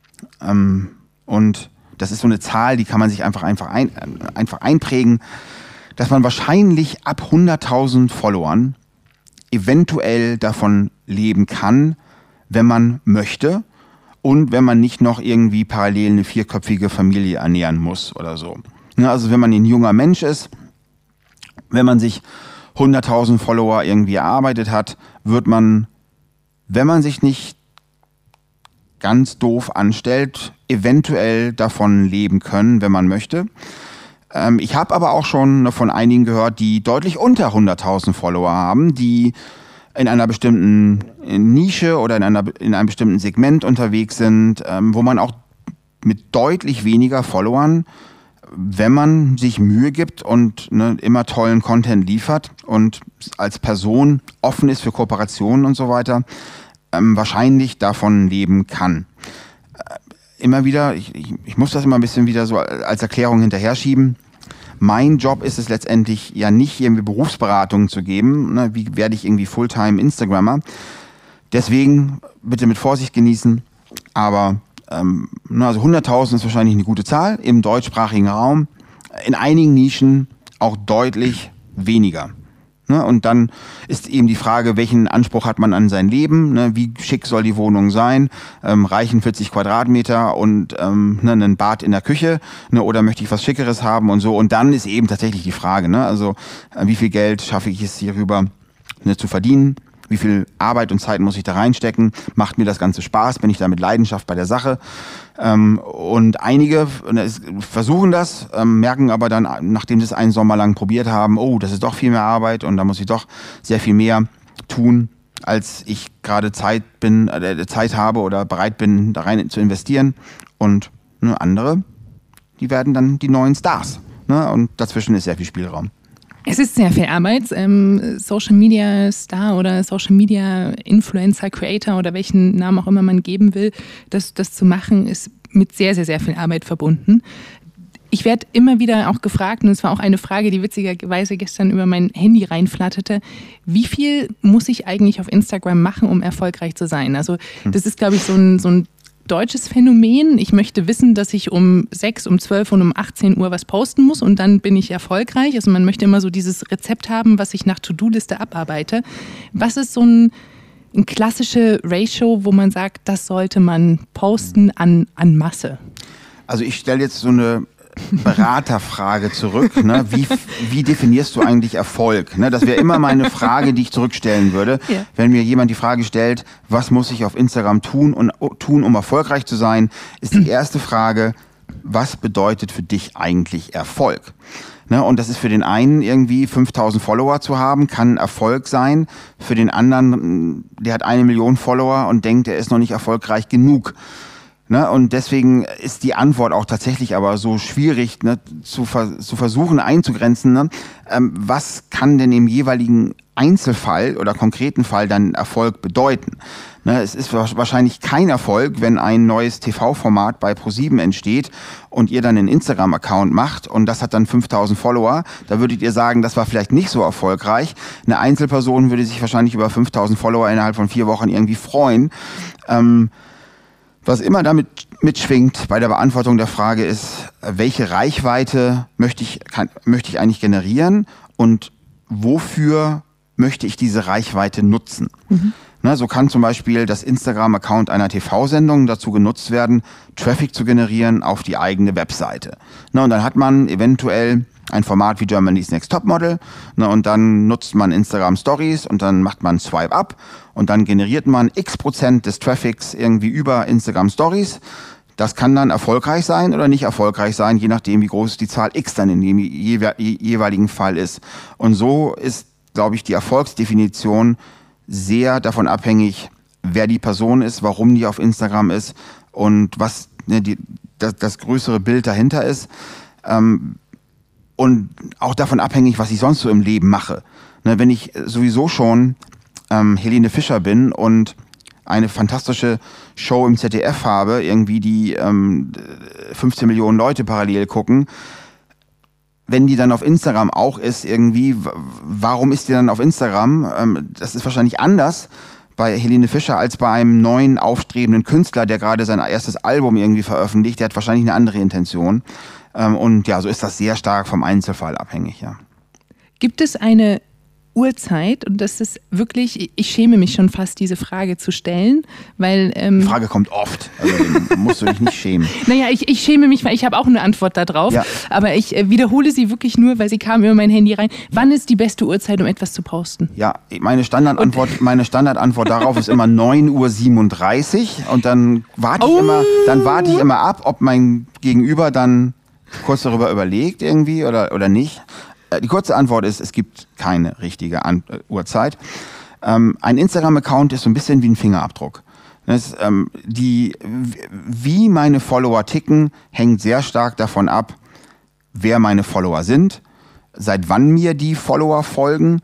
B: und das ist so eine Zahl, die kann man sich einfach einprägen, dass man wahrscheinlich ab 100.000 Followern eventuell davon leben kann, wenn man möchte und wenn man nicht noch irgendwie parallel eine 4-köpfige Familie ernähren muss oder so. Also wenn man ein junger Mensch ist, wenn man sich 100.000 Follower irgendwie erarbeitet hat, wird man, wenn man sich nicht ganz doof anstellt, eventuell davon leben können, wenn man möchte. Ich habe aber auch schon von einigen gehört, die deutlich unter 100.000 Follower haben, die in einer bestimmten Nische oder in einem bestimmten Segment unterwegs sind, wo man auch mit deutlich weniger Followern, wenn man sich Mühe gibt und immer tollen Content liefert und als Person offen ist für Kooperationen und so weiter, wahrscheinlich davon leben kann. Immer wieder, ich muss das immer ein bisschen wieder so als Erklärung hinterher schieben. Mein Job ist es letztendlich ja nicht, irgendwie Berufsberatungen zu geben. Ne? Wie werde ich irgendwie Fulltime Instagrammer? Deswegen bitte mit Vorsicht genießen. Aber also 100.000 ist wahrscheinlich eine gute Zahl im deutschsprachigen Raum. In einigen Nischen auch deutlich weniger. Ne? Und dann ist eben die Frage, welchen Anspruch hat man an sein Leben? Ne? Wie schick soll die Wohnung sein? Reichen 40 Quadratmeter und ein Bad in der Küche? Ne? Oder möchte ich was Schickeres haben und so? Und dann ist eben tatsächlich die Frage, ne? Also wie viel Geld schaffe ich es hierüber zu verdienen? Wie viel Arbeit und Zeit muss ich da reinstecken? Macht mir das Ganze Spaß? Bin ich da mit Leidenschaft bei der Sache? Und einige versuchen das, merken aber dann, nachdem sie es einen Sommer lang probiert haben, oh, das ist doch viel mehr Arbeit und da muss ich doch sehr viel mehr tun, als ich gerade Zeit habe oder bereit bin, da rein zu investieren. Und andere, die werden dann die neuen Stars. Ne? Und dazwischen ist sehr viel Spielraum.
A: Es ist sehr viel Arbeit. Social Media Star oder Social Media Influencer, Creator oder welchen Namen auch immer man geben will, das zu machen, ist mit sehr, sehr, sehr viel Arbeit verbunden. Ich werde immer wieder auch gefragt, und es war auch eine Frage, die witzigerweise gestern über mein Handy reinflatterte, wie viel muss ich eigentlich auf Instagram machen, um erfolgreich zu sein? Also das ist, glaube ich, so ein deutsches Phänomen. Ich möchte wissen, dass ich um 6, um 12 und um 18 Uhr was posten muss und dann bin ich erfolgreich. Also man möchte immer so dieses Rezept haben, was ich nach To-Do-Liste abarbeite. Was ist so ein klassische Ratio, wo man sagt, das sollte man posten an Masse?
B: Also ich stelle jetzt so eine Beraterfrage zurück. Ne? Wie definierst du eigentlich Erfolg? Ne? Das wäre immer meine Frage, die ich zurückstellen würde. Ja. Wenn mir jemand die Frage stellt, was muss ich auf Instagram tun, um erfolgreich zu sein, ist die erste Frage, was bedeutet für dich eigentlich Erfolg? Ne? Und das ist für den einen irgendwie 5.000 Follower zu haben, kann Erfolg sein. Für den anderen, der hat 1 Million Follower und denkt, er ist noch nicht erfolgreich genug. Ne, und deswegen ist die Antwort auch tatsächlich aber so schwierig, ne, zu versuchen einzugrenzen, ne, was kann denn im jeweiligen Einzelfall oder konkreten Fall dann Erfolg bedeuten. Ne, es ist wahrscheinlich kein Erfolg, wenn ein neues TV-Format bei ProSieben entsteht und ihr dann einen Instagram-Account macht und das hat dann 5.000 Follower. Da würdet ihr sagen, das war vielleicht nicht so erfolgreich. Eine Einzelperson würde sich wahrscheinlich über 5.000 Follower innerhalb von 4 Wochen irgendwie freuen. Was immer damit mitschwingt bei der Beantwortung der Frage ist, welche Reichweite möchte ich eigentlich generieren und wofür möchte ich diese Reichweite nutzen? Mhm. Ne, so kann zum Beispiel das Instagram-Account einer TV-Sendung dazu genutzt werden, Traffic zu generieren auf die eigene Webseite. Ne, und dann hat man eventuell ein Format wie Germany's Next Topmodel, ne, und dann nutzt man Instagram Stories und dann macht man Swipe Up und dann generiert man x% des Traffics irgendwie über Instagram Stories. Das kann dann erfolgreich sein oder nicht erfolgreich sein, je nachdem, wie groß die Zahl X dann in dem jeweiligen Fall ist. Und so ist, glaube ich, die Erfolgsdefinition sehr davon abhängig, wer die Person ist, warum die auf Instagram ist und was das größere Bild dahinter ist. Und auch davon abhängig, was ich sonst so im Leben mache. Wenn ich sowieso schon Helene Fischer bin und eine fantastische Show im ZDF habe, irgendwie die 15 Millionen Leute parallel gucken, wenn die dann auf Instagram auch ist, irgendwie, warum ist die dann auf Instagram? Das ist wahrscheinlich anders bei Helene Fischer als bei einem neuen, aufstrebenden Künstler, der gerade sein erstes Album irgendwie veröffentlicht. Der hat wahrscheinlich eine andere Intention. Und ja, so ist das sehr stark vom Einzelfall abhängig, ja.
A: Gibt es eine Uhrzeit, und das ist wirklich, ich schäme mich schon fast, diese Frage zu stellen, weil...
B: Die Frage kommt oft, also musst du dich nicht schämen.
A: Naja, ich schäme mich, weil ich habe auch eine Antwort darauf,
B: ja.
A: Aber ich wiederhole sie wirklich nur, weil sie kam über mein Handy rein. Wann ist die beste Uhrzeit, um etwas zu posten?
B: Ja, meine Standardantwort darauf ist immer 9:37 Uhr und dann warte ich immer ab, ob mein Gegenüber dann kurz darüber überlegt irgendwie oder nicht. Die kurze Antwort ist, es gibt keine richtige Uhrzeit. Ein Instagram-Account ist so ein bisschen wie ein Fingerabdruck. Wie meine Follower ticken, hängt sehr stark davon ab, wer meine Follower sind, seit wann mir die Follower folgen,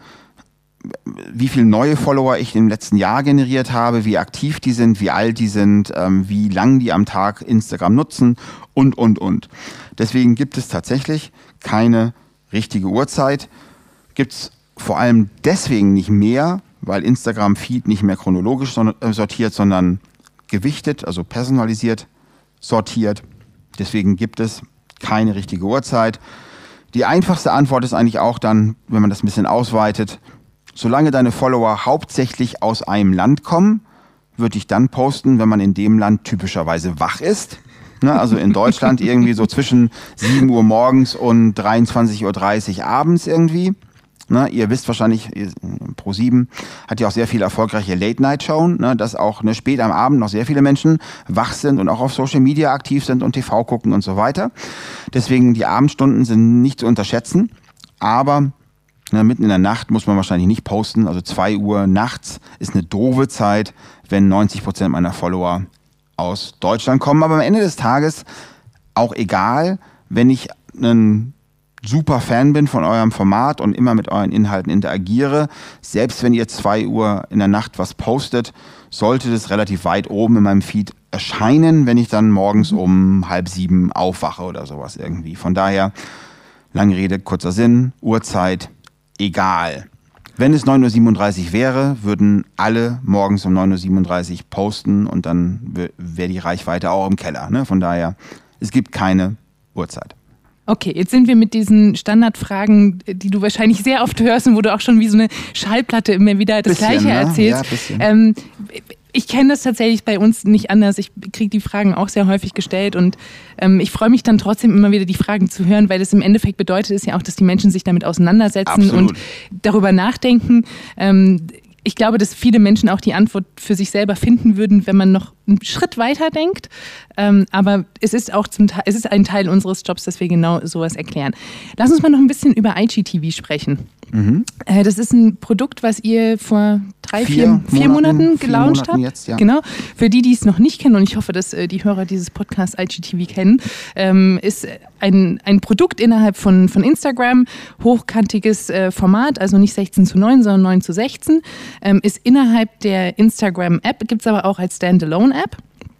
B: wie viele neue Follower ich im letzten Jahr generiert habe, wie aktiv die sind, wie alt die sind, wie lang die am Tag Instagram nutzen und. Deswegen gibt es tatsächlich keine richtige Uhrzeit. Gibt es vor allem deswegen nicht mehr, weil Instagram-Feed nicht mehr chronologisch sortiert, sondern gewichtet, also personalisiert sortiert. Deswegen gibt es keine richtige Uhrzeit. Die einfachste Antwort ist eigentlich auch dann, wenn man das ein bisschen ausweitet, solange deine Follower hauptsächlich aus einem Land kommen, würde ich dann posten, wenn man in dem Land typischerweise wach ist. Also in Deutschland irgendwie so zwischen 7 Uhr morgens und 23:30 Uhr abends irgendwie. Ihr wisst wahrscheinlich, Pro7 hat ja auch sehr viele erfolgreiche Late-Night-Shows, dass auch spät am Abend noch sehr viele Menschen wach sind und auch auf Social Media aktiv sind und TV gucken und so weiter. Deswegen die Abendstunden sind nicht zu unterschätzen, aber mitten in der Nacht muss man wahrscheinlich nicht posten. Also 2 Uhr nachts ist eine doofe Zeit, wenn 90% meiner Follower aus Deutschland kommen. Aber am Ende des Tages auch egal, wenn ich ein super Fan bin von eurem Format und immer mit euren Inhalten interagiere. Selbst wenn ihr 2 Uhr in der Nacht was postet, sollte das relativ weit oben in meinem Feed erscheinen, wenn ich dann morgens um 6:30 aufwache oder sowas irgendwie. Von daher, lange Rede, kurzer Sinn, Uhrzeit, egal. Wenn es 9:37 Uhr wäre, würden alle morgens um 9:37 Uhr posten und dann wäre die Reichweite auch im Keller. Von daher, es gibt keine Uhrzeit.
A: Okay, jetzt sind wir mit diesen Standardfragen, die du wahrscheinlich sehr oft hörst und wo du auch schon wie so eine Schallplatte immer wieder das Gleiche erzählst. Ja, ich kenne das tatsächlich bei uns nicht anders. Ich kriege die Fragen auch sehr häufig gestellt und ich freue mich dann trotzdem immer wieder, die Fragen zu hören, weil das im Endeffekt bedeutet es ja auch, dass die Menschen sich damit auseinandersetzen
B: Absolut.
A: Und darüber nachdenken. Ich glaube, dass viele Menschen auch die Antwort für sich selber finden würden, wenn man noch einen Schritt weiter denkt. Aber es ist auch es ist ein Teil unseres Jobs, dass wir genau sowas erklären. Lass uns mal noch ein bisschen über IGTV sprechen. Mhm. Das ist ein Produkt, was ihr vor 4 Monaten gelauncht habt.
B: Jetzt, ja.
A: Genau. Für die es noch nicht kennen, und ich hoffe, dass die Hörer dieses Podcasts IGTV kennen, ist ein Produkt innerhalb von Instagram, hochkantiges Format, also nicht 16:9, sondern 9:16, ist innerhalb der Instagram-App, gibt es aber auch als Standalone-App.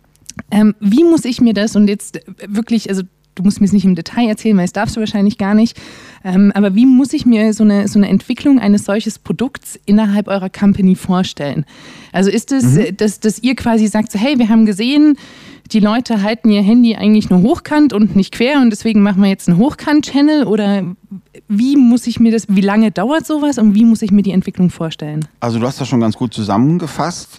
A: Wie muss ich mir das, und jetzt wirklich, also du musst mir es nicht im Detail erzählen, weil das darfst du wahrscheinlich gar nicht, aber wie muss ich mir so eine Entwicklung eines solches Produkts innerhalb eurer Company vorstellen? Also ist es, dass ihr quasi sagt, so, hey, wir haben gesehen, die Leute halten ihr Handy eigentlich nur hochkant und nicht quer und deswegen machen wir jetzt einen Hochkant-Channel, oder wie muss ich mir das, wie lange dauert sowas und wie muss ich mir die Entwicklung vorstellen?
B: Also du hast das schon ganz gut zusammengefasst.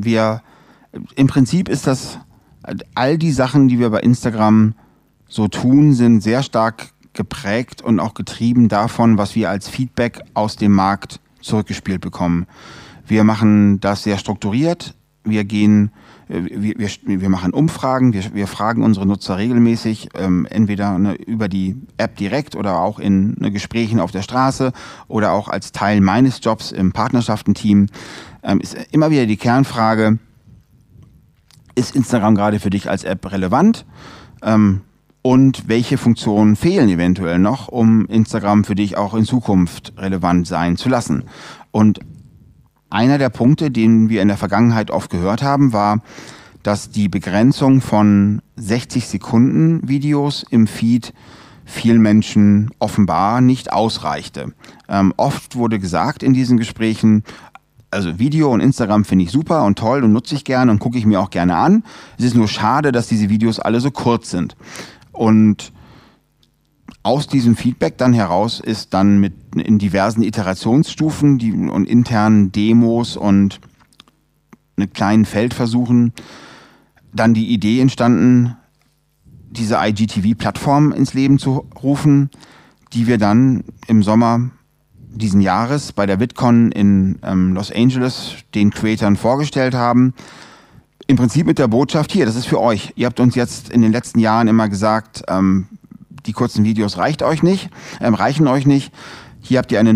B: Im Prinzip ist das, all die Sachen, die wir bei Instagram so tun, sind sehr stark geprägt und auch getrieben davon, was wir als Feedback aus dem Markt zurückgespielt bekommen. Wir machen das sehr strukturiert wir machen Umfragen, wir fragen unsere Nutzer regelmäßig, entweder über die App direkt oder auch in Gesprächen auf der Straße oder auch als Teil meines Jobs im Partnerschaftenteam. Ist immer wieder die Kernfrage, ist Instagram gerade für dich als App relevant? Und welche Funktionen fehlen eventuell noch, um Instagram für dich auch in Zukunft relevant sein zu lassen? Und einer der Punkte, den wir in der Vergangenheit oft gehört haben, war, dass die Begrenzung von 60 Sekunden Videos im Feed vielen Menschen offenbar nicht ausreichte. Oft wurde gesagt in diesen Gesprächen, also Video und Instagram finde ich super und toll und nutze ich gerne und gucke ich mir auch gerne an. Es ist nur schade, dass diese Videos alle so kurz sind. Und aus diesem Feedback dann heraus ist dann in diversen Iterationsstufen und internen Demos und mit kleinen Feldversuchen dann die Idee entstanden, diese IGTV-Plattform ins Leben zu rufen, die wir dann im Sommer diesen Jahres bei der VidCon in Los Angeles den Creatern vorgestellt haben. Im Prinzip mit der Botschaft, hier, das ist für euch. Ihr habt uns jetzt in den letzten Jahren immer gesagt, die kurzen Videos reichen euch nicht. Hier habt ihr ein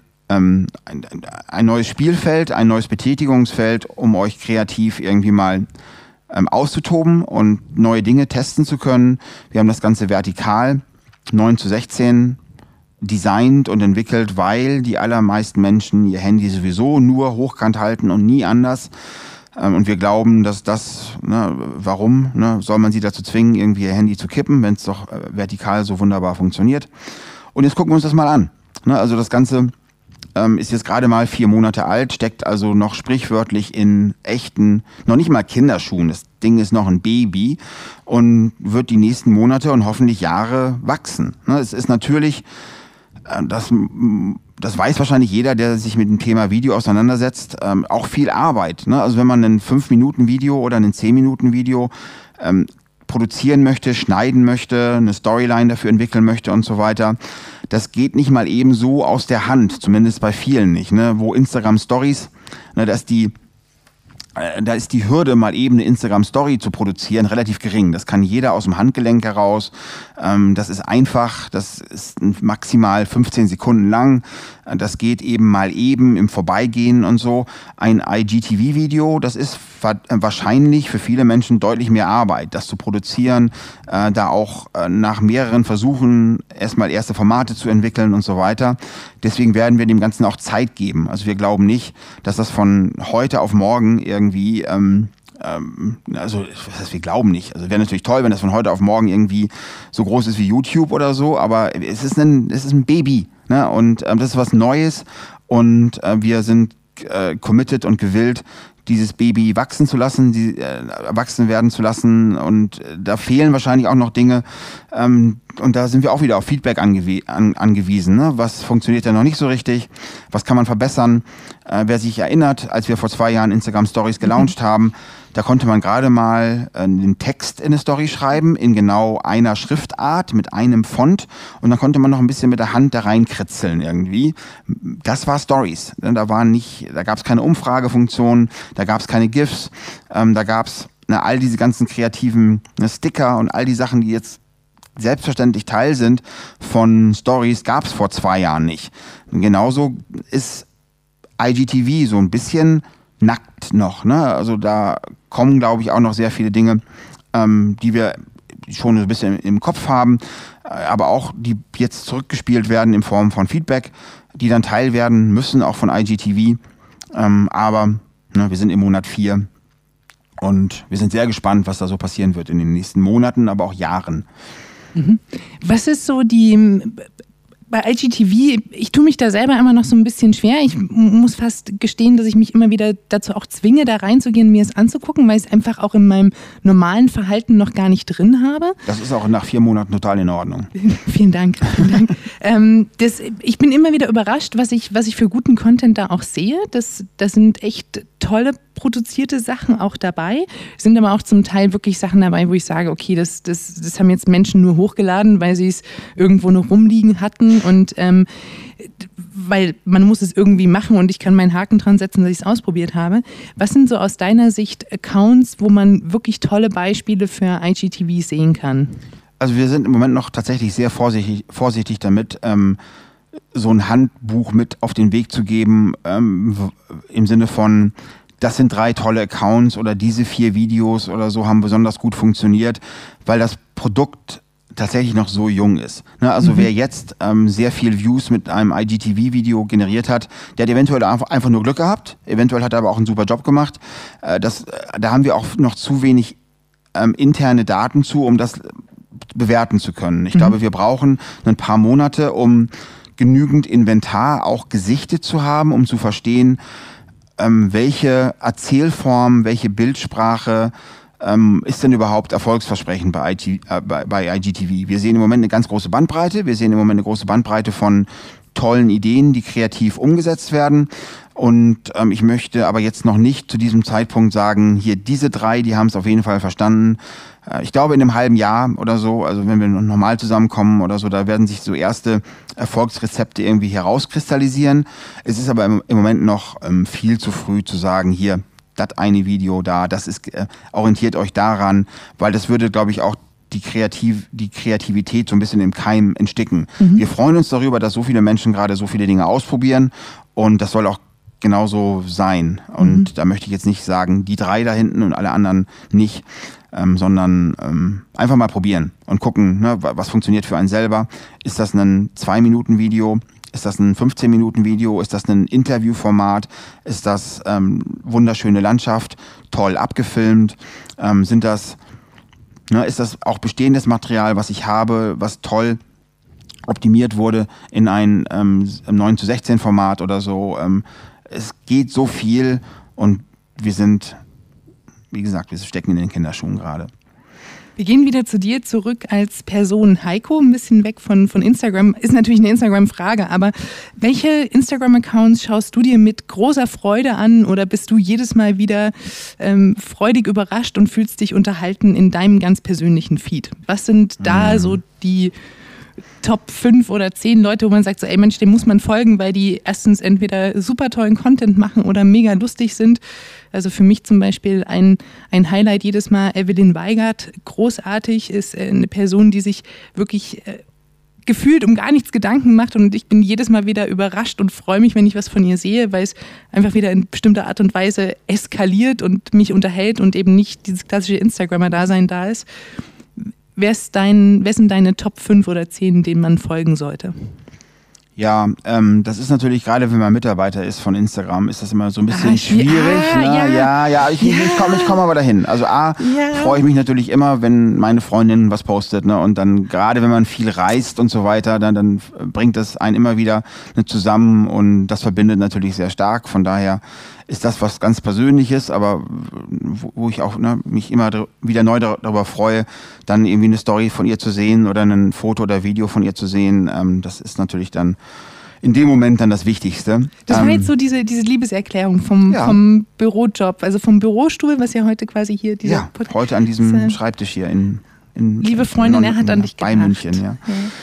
B: neues Spielfeld, ein neues Betätigungsfeld, um euch kreativ irgendwie mal auszutoben und neue Dinge testen zu können. Wir haben das Ganze vertikal 9:16 designt und entwickelt, weil die allermeisten Menschen ihr Handy sowieso nur hochkant halten und nie anders. Und wir glauben, dass warum soll man sie dazu zwingen, irgendwie ihr Handy zu kippen, wenn es doch vertikal so wunderbar funktioniert. Und jetzt gucken wir uns das mal an. Also das Ganze ist jetzt gerade mal 4 Monate alt, steckt also noch sprichwörtlich in echten, noch nicht mal Kinderschuhen. Das Ding ist noch ein Baby und wird die nächsten Monate und hoffentlich Jahre wachsen. Es ist natürlich, das weiß wahrscheinlich jeder, der sich mit dem Thema Video auseinandersetzt, auch viel Arbeit. Also wenn man ein 5-Minuten-Video oder ein 10-Minuten-Video produzieren möchte, schneiden möchte, eine Storyline dafür entwickeln möchte und so weiter, das geht nicht mal eben so aus der Hand, zumindest bei vielen nicht. Wo Instagram Stories, da ist die Hürde, mal eben eine Instagram-Story zu produzieren, relativ gering. Das kann jeder aus dem Handgelenk heraus. Das ist einfach, das ist maximal 15 Sekunden lang. Das geht eben mal eben im Vorbeigehen und so. Ein IGTV-Video, das ist wahrscheinlich für viele Menschen deutlich mehr Arbeit, das zu produzieren, da auch nach mehreren Versuchen erstmal erste Formate zu entwickeln und so weiter. Deswegen werden wir dem Ganzen auch Zeit geben. Also wir glauben nicht, dass das von heute auf morgen irgendwie, also was heißt, wir glauben nicht. Also wäre natürlich toll, wenn das von heute auf morgen irgendwie so groß ist wie YouTube oder so, aber es ist ein Baby, ne? Und das ist was Neues und wir sind committed und gewillt, dieses Baby wachsen zu lassen, erwachsen werden zu lassen, und da fehlen wahrscheinlich auch noch Dinge, und da sind wir auch wieder auf Feedback angewiesen. Ne? Was funktioniert da noch nicht so richtig? Was kann man verbessern? Wer sich erinnert, als wir vor 2 Jahren Instagram Stories gelauncht haben, da konnte man gerade mal einen Text in eine Story schreiben, in genau einer Schriftart, mit einem Font, und dann konnte man noch ein bisschen mit der Hand da reinkritzeln irgendwie. Das war Stories. Da gab es keine Umfragefunktion, da gab es keine GIFs, da gab es all diese ganzen kreativen Sticker und all die Sachen, die jetzt selbstverständlich Teil sind von Stories, gab es vor 2 Jahren nicht. Und genauso ist IGTV so ein bisschen nackt noch. Ne? Also da kommen, glaube ich, auch noch sehr viele Dinge, die wir schon ein bisschen im Kopf haben, aber auch die jetzt zurückgespielt werden in Form von Feedback, die dann Teil werden müssen, auch von IGTV. Aber wir sind im Monat 4 und wir sind sehr gespannt, was da so passieren wird in den nächsten Monaten, aber auch Jahren.
A: Was ist so bei IGTV, ich tue mich da selber immer noch so ein bisschen schwer. Ich muss fast gestehen, dass ich mich immer wieder dazu auch zwinge, da reinzugehen, mir es anzugucken, weil ich es einfach auch in meinem normalen Verhalten noch gar nicht drin habe.
B: Das ist auch nach 4 Monaten total in Ordnung.
A: Vielen Dank. Ich bin immer wieder überrascht, was ich für guten Content da auch sehe. Das sind echt tolle produzierte Sachen auch dabei, sind aber auch zum Teil wirklich Sachen dabei, wo ich sage, okay, das haben jetzt Menschen nur hochgeladen, weil sie es irgendwo noch rumliegen hatten und weil man muss es irgendwie machen und ich kann meinen Haken dran setzen, dass ich es ausprobiert habe. Was sind so aus deiner Sicht Accounts, wo man wirklich tolle Beispiele für IGTV sehen kann?
B: Also wir sind im Moment noch tatsächlich sehr vorsichtig damit, so ein Handbuch mit auf den Weg zu geben, im Sinne von, das sind 3 tolle Accounts oder diese 4 Videos oder so haben besonders gut funktioniert, weil das Produkt tatsächlich noch so jung ist. Ne? Also wer jetzt sehr viel Views mit einem IGTV-Video generiert hat, der hat eventuell einfach nur Glück gehabt, eventuell hat er aber auch einen super Job gemacht. Da haben wir auch noch zu wenig interne Daten zu, um das bewerten zu können. Ich glaube, wir brauchen ein paar Monate, um genügend Inventar auch gesichtet zu haben, um zu verstehen, welche Erzählform, welche Bildsprache ist denn überhaupt erfolgsversprechend bei IGTV. Wir sehen im Moment eine ganz große Bandbreite. Wir sehen im Moment eine große Bandbreite von tollen Ideen, die kreativ umgesetzt werden. Und ich möchte aber jetzt noch nicht zu diesem Zeitpunkt sagen, hier diese 3, die haben es auf jeden Fall verstanden. Ich glaube, in einem halben Jahr oder so, also wenn wir normal zusammenkommen oder so, da werden sich so erste Erfolgsrezepte irgendwie herauskristallisieren. Es ist aber im Moment noch viel zu früh zu sagen, hier, das eine Video da, das ist, orientiert euch daran, weil das würde, glaube ich, auch die Kreativität so ein bisschen im Keim entsticken. Wir freuen uns darüber, dass so viele Menschen gerade so viele Dinge ausprobieren und das soll auch genauso sein. Und da möchte ich jetzt nicht sagen, die 3 da hinten und alle anderen nicht, sondern einfach mal probieren und gucken, ne, was funktioniert für einen selber. Ist das ein 2-Minuten-Video? Ist das ein 15-Minuten-Video? Ist das ein Interviewformat? Ist das wunderschöne Landschaft, toll abgefilmt? Ist das auch bestehendes Material, was ich habe, was toll optimiert wurde in ein 9:16 Format oder so? Es geht so viel und wir sind, wie gesagt, wir stecken in den Kinderschuhen gerade.
A: Wir gehen wieder zu dir zurück als Person. Heiko, ein bisschen weg von Instagram. Ist natürlich eine Instagram-Frage, aber welche Instagram-Accounts schaust du dir mit großer Freude an oder bist du jedes Mal wieder freudig überrascht und fühlst dich unterhalten in deinem ganz persönlichen Feed? Was sind da so die Top 5 oder 10 Leute, wo man sagt, so, ey Mensch, dem muss man folgen, weil die erstens entweder super tollen Content machen oder mega lustig sind. Also für mich zum Beispiel ein Highlight jedes Mal, Evelyn Weigert, großartig, ist eine Person, die sich wirklich gefühlt um gar nichts Gedanken macht und ich bin jedes Mal wieder überrascht und freue mich, wenn ich was von ihr sehe, weil es einfach wieder in bestimmter Art und Weise eskaliert und mich unterhält und eben nicht dieses klassische Instagrammer-Dasein da ist. Wer sind deine Top 5 oder 10, denen man folgen sollte?
B: Ja, das ist natürlich, gerade wenn man Mitarbeiter ist von Instagram, ist das immer so ein bisschen schwierig. Ich komme aber dahin. Also freue ich mich natürlich immer, wenn meine Freundin was postet, ne? Und dann, gerade wenn man viel reist und so weiter, dann bringt das einen immer wieder zusammen und das verbindet natürlich sehr stark. Von daher ist das was ganz Persönliches, aber wo ich auch mich immer wieder neu darüber freue, dann irgendwie eine Story von ihr zu sehen oder ein Foto oder Video von ihr zu sehen. Das ist natürlich dann in dem Moment dann das Wichtigste.
A: Das war jetzt so diese Liebeserklärung vom Bürojob, also vom Bürostuhl, was ja heute quasi hier dieser
B: heute an diesem Schreibtisch hier in
A: liebe Freundin, er hat an dich gedacht.
B: Bei München,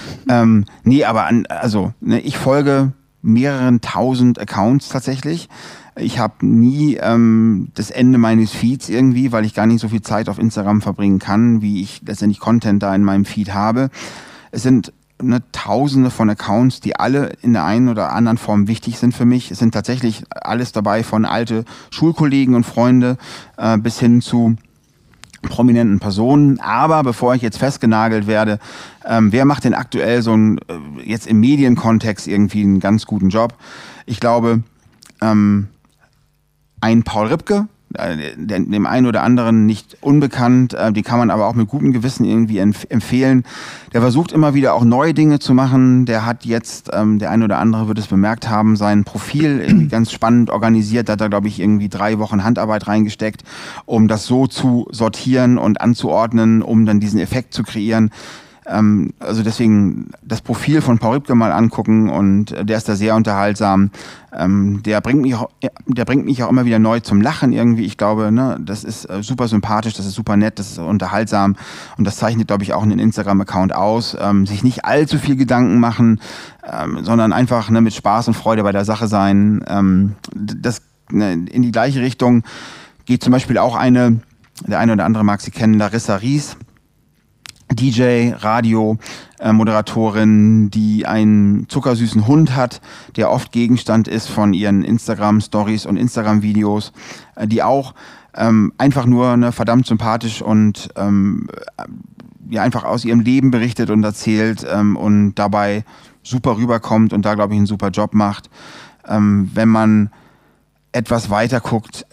B: ja. Ich folge mehreren 1000 Accounts tatsächlich. Ich habe nie das Ende meines Feeds irgendwie, weil ich gar nicht so viel Zeit auf Instagram verbringen kann, wie ich letztendlich Content da in meinem Feed habe. Es sind Tausende von Accounts, die alle in der einen oder anderen Form wichtig sind für mich. Es sind tatsächlich alles dabei, von alte Schulkollegen und Freunde bis hin zu prominenten Personen. Aber bevor ich jetzt festgenagelt werde, wer macht denn aktuell so jetzt im Medienkontext irgendwie einen ganz guten Job? Ich glaube, ein Paul Ripke, dem einen oder anderen nicht unbekannt, die kann man aber auch mit gutem Gewissen irgendwie empfehlen. Der versucht immer wieder auch neue Dinge zu machen. Der hat jetzt, der eine oder andere wird es bemerkt haben, sein Profil irgendwie ganz spannend organisiert. Da hat er, glaube ich, irgendwie 3 Wochen Handarbeit reingesteckt, um das so zu sortieren und anzuordnen, um dann diesen Effekt zu kreieren. Also deswegen das Profil von Paul Ripke mal angucken und der ist da sehr unterhaltsam. Der bringt mich auch immer wieder neu zum Lachen irgendwie. Ich glaube, ne, das ist super sympathisch, das ist super nett, das ist unterhaltsam und das zeichnet, glaube ich, auch einen Instagram-Account aus. Sich nicht allzu viel Gedanken machen, sondern einfach mit Spaß und Freude bei der Sache sein. In die gleiche Richtung geht zum Beispiel auch der eine oder andere mag sie kennen, Larissa Ries. DJ, Radio, Moderatorin, die einen zuckersüßen Hund hat, der oft Gegenstand ist von ihren Instagram-Stories und Instagram-Videos, die auch einfach nur verdammt sympathisch und einfach aus ihrem Leben berichtet und erzählt und dabei super rüberkommt und da, glaube ich, einen super Job macht. Wenn man etwas weiter guckt,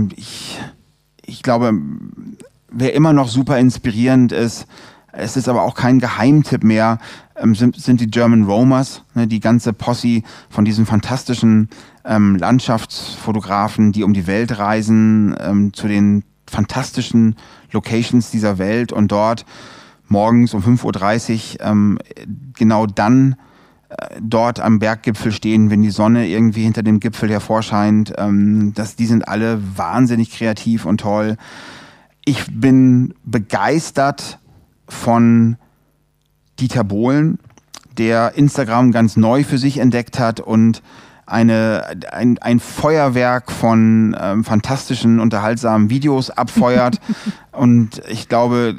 B: ich glaube, wer immer noch super inspirierend ist, es ist aber auch kein Geheimtipp mehr, sind die German Roamers, die ganze Posse von diesen fantastischen Landschaftsfotografen, die um die Welt reisen, zu den fantastischen Locations dieser Welt und dort morgens um 5.30 Uhr genau dann dort am Berggipfel stehen, wenn die Sonne irgendwie hinter dem Gipfel hervorscheint. Die sind alle wahnsinnig kreativ und toll. Ich bin begeistert von Dieter Bohlen, der Instagram ganz neu für sich entdeckt hat und ein Feuerwerk von fantastischen, unterhaltsamen Videos abfeuert. Und ich glaube,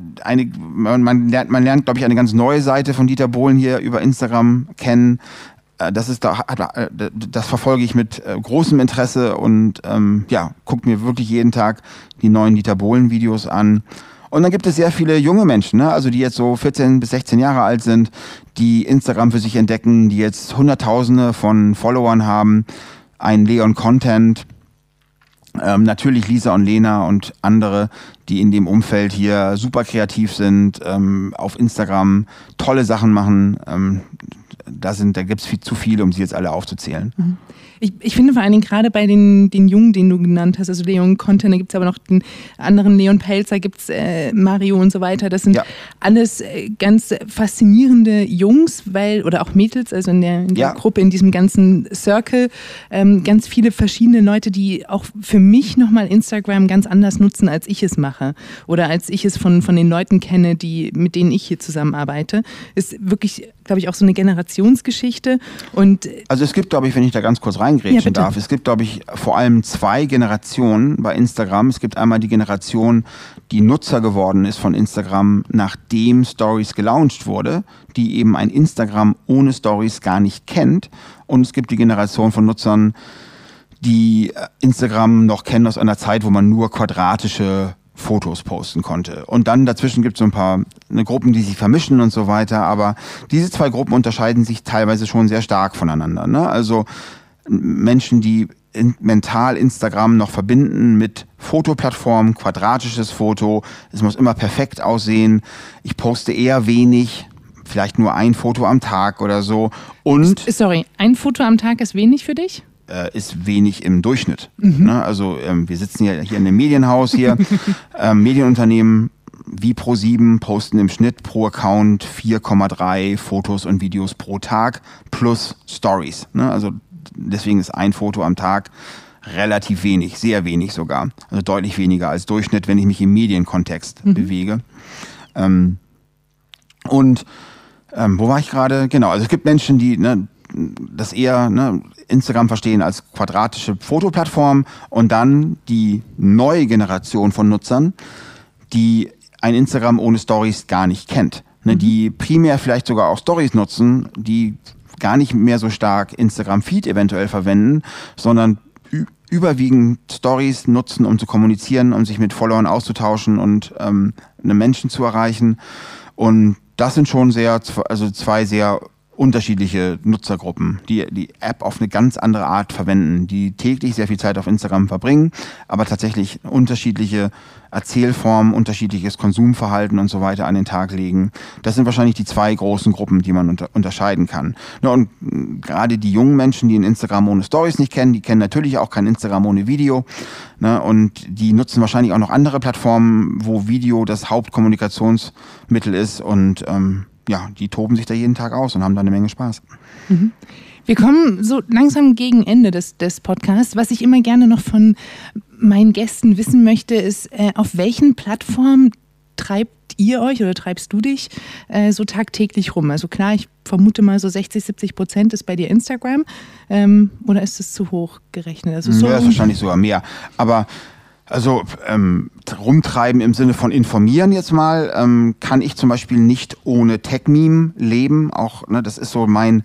B: man lernt, glaube ich, eine ganz neue Seite von Dieter Bohlen hier über Instagram kennen. Das verfolge ich mit großem Interesse und gucke mir wirklich jeden Tag die neuen Dieter Bohlen Videos an. Und dann gibt es sehr viele junge Menschen, also die jetzt so 14 bis 16 Jahre alt sind, die Instagram für sich entdecken, die jetzt Hunderttausende von Followern haben, ein Leon Content, natürlich Lisa und Lena und andere, die in dem Umfeld hier super kreativ sind, auf Instagram tolle Sachen machen. Da gibt es zu viele, um sie jetzt alle aufzuzählen.
A: Mhm. Ich finde vor allen Dingen gerade bei den Jungen, den du genannt hast, also Leon Content, da gibt es aber noch den anderen Leon Pelzer, gibt es Mario und so weiter. Das sind alles ganz faszinierende Jungs, oder auch Mädels, also in der Gruppe, in diesem ganzen Circle, ganz viele verschiedene Leute, die auch für mich nochmal Instagram ganz anders nutzen, als ich es mache oder als ich es von den Leuten kenne, mit denen ich hier zusammenarbeite. Ist wirklich, glaube ich, auch so eine Generationsgeschichte.
B: Also es gibt, glaube ich, wenn ich da ganz kurz reingrätschen darf, es gibt, glaube ich, vor allem 2 Generationen bei Instagram. Es gibt einmal die Generation, die Nutzer geworden ist von Instagram, nachdem Stories gelauncht wurde, die eben ein Instagram ohne Stories gar nicht kennt. Und es gibt die Generation von Nutzern, die Instagram noch kennen aus einer Zeit, wo man nur quadratische Fotos posten konnte. Und dann dazwischen gibt es so ein paar Gruppen, die sich vermischen und so weiter. Aber diese 2 Gruppen unterscheiden sich teilweise schon sehr stark voneinander. Ne? Also Menschen, die mental Instagram noch verbinden mit Fotoplattformen, quadratisches Foto, es muss immer perfekt aussehen. Ich poste eher wenig, vielleicht nur ein Foto am Tag oder so. Und
A: sorry, ein Foto am Tag ist wenig für dich?
B: Ist wenig im Durchschnitt. Mhm. Ne? Also wir sitzen ja hier in einem Medienhaus hier. Medienunternehmen wie Pro7 posten im Schnitt pro Account 4,3 Fotos und Videos pro Tag plus Stories. Ne? Also deswegen ist ein Foto am Tag relativ wenig, sehr wenig sogar. Also deutlich weniger als Durchschnitt, wenn ich mich im Medienkontext bewege. Wo war ich gerade? Genau, also es gibt Menschen, die das eher Instagram verstehen als quadratische Fotoplattform und dann die neue Generation von Nutzern, die ein Instagram ohne Stories gar nicht kennt. Die primär vielleicht sogar auch Stories nutzen, die gar nicht mehr so stark Instagram-Feed eventuell verwenden, sondern überwiegend Stories nutzen, um zu kommunizieren, um sich mit Followern auszutauschen und Menschen zu erreichen. Und das sind schon 2 sehr unterschiedliche Nutzergruppen, die die App auf eine ganz andere Art verwenden, die täglich sehr viel Zeit auf Instagram verbringen, aber tatsächlich unterschiedliche Erzählformen, unterschiedliches Konsumverhalten und so weiter an den Tag legen. Das sind wahrscheinlich die zwei großen Gruppen, die man unterscheiden kann. Ja, und gerade die jungen Menschen, die ein Instagram ohne Stories nicht kennen, die kennen natürlich auch kein Instagram ohne Video. Ne, und die nutzen wahrscheinlich auch noch andere Plattformen, wo Video das Hauptkommunikationsmittel ist. Und die toben sich da jeden Tag aus und haben da eine Menge Spaß.
A: Mhm. Wir kommen so langsam gegen Ende des Podcasts. Was ich immer gerne noch von meinen Gästen wissen möchte, ist, auf welchen Plattformen treibt ihr euch oder treibst du dich so tagtäglich rum? Also klar, ich vermute mal so 60-70% ist bei dir Instagram. Oder ist es zu hoch gerechnet? Also so
B: ist wahrscheinlich sogar mehr. Aber also rumtreiben im Sinne von informieren jetzt mal, kann ich zum Beispiel nicht ohne Techmeme leben. Auch, ne, das ist so mein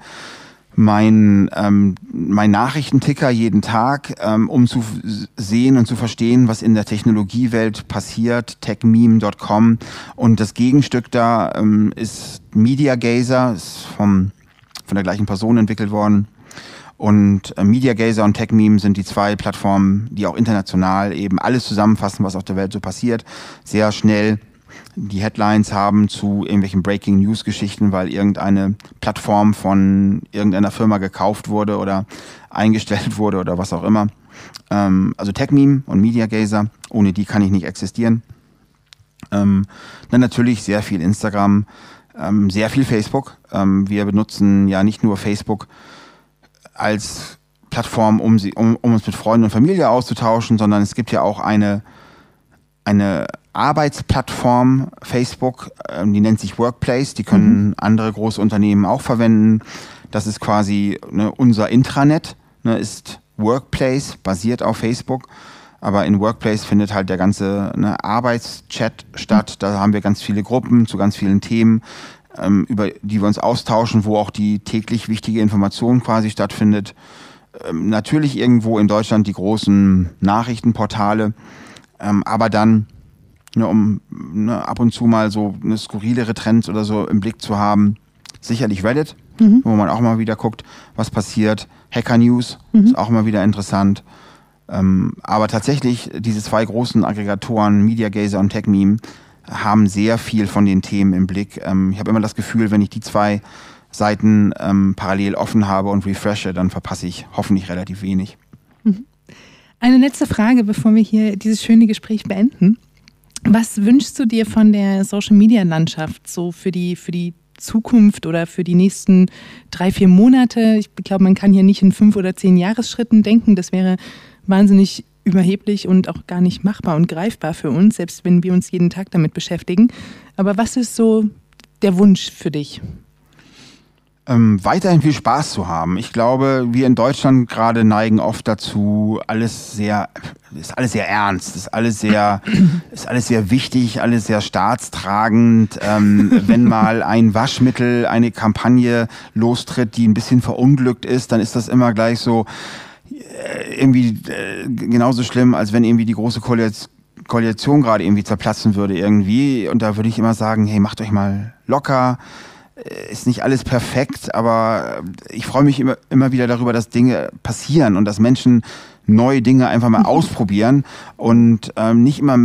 B: Nachrichtenticker jeden Tag, um zu sehen und zu verstehen, was in der Technologiewelt passiert, techmeme.com. Und das Gegenstück da ist MediaGazer, ist von der gleichen Person entwickelt worden. Und MediaGazer und Techmeme sind die zwei Plattformen, die auch international eben alles zusammenfassen, was auf der Welt so passiert. Sehr schnell die Headlines haben zu irgendwelchen Breaking-News-Geschichten, weil irgendeine Plattform von irgendeiner Firma gekauft wurde oder eingestellt wurde oder was auch immer. Also Techmeme und MediaGazer, ohne die kann ich nicht existieren. Dann natürlich sehr viel Instagram, sehr viel Facebook. Wir benutzen ja nicht nur Facebook als Plattform, um uns mit Freunden und Familie auszutauschen, sondern es gibt ja auch eine Arbeitsplattform, Facebook, die nennt sich Workplace, die können andere große Unternehmen auch verwenden. Das ist quasi unser Intranet, ist Workplace, basiert auf Facebook. Aber in Workplace findet halt der ganze Arbeitschat statt. Da haben wir ganz viele Gruppen zu ganz vielen Themen, über die wir uns austauschen, wo auch die täglich wichtige Information quasi stattfindet. Natürlich irgendwo in Deutschland die großen Nachrichtenportale, aber dann, um ab und zu mal so eine skurrilere Trends oder so im Blick zu haben, sicherlich Reddit, wo man auch mal wieder guckt, was passiert. Hacker News ist auch mal wieder interessant. Aber tatsächlich, diese zwei großen Aggregatoren, MediaGazer und Techmeme, haben sehr viel von den Themen im Blick. Ich habe immer das Gefühl, wenn ich die zwei Seiten parallel offen habe und refreshe, dann verpasse ich hoffentlich relativ wenig.
A: Eine letzte Frage, bevor wir hier dieses schöne Gespräch beenden. Was wünschst du dir von der Social-Media-Landschaft so für die Zukunft oder für die nächsten 3-4 Monate? Ich glaube, man kann hier nicht in 5 oder 10 Jahresschritten denken. Das wäre wahnsinnig überheblich und auch gar nicht machbar und greifbar für uns, selbst wenn wir uns jeden Tag damit beschäftigen. Aber was ist so der Wunsch für dich?
B: Weiterhin viel Spaß zu haben. Ich glaube, wir in Deutschland gerade neigen oft dazu, ist alles sehr ernst, ist alles sehr wichtig, alles sehr staatstragend. Wenn mal ein Waschmittel, eine Kampagne lostritt, die ein bisschen verunglückt ist, dann ist das immer gleich so irgendwie genauso schlimm, als wenn irgendwie die große Koalition gerade irgendwie zerplatzen würde irgendwie. Und da würde ich immer sagen, hey, macht euch mal locker. Ist nicht alles perfekt, aber ich freue mich immer wieder darüber, dass Dinge passieren und dass Menschen neue Dinge einfach mal ausprobieren und nicht immer,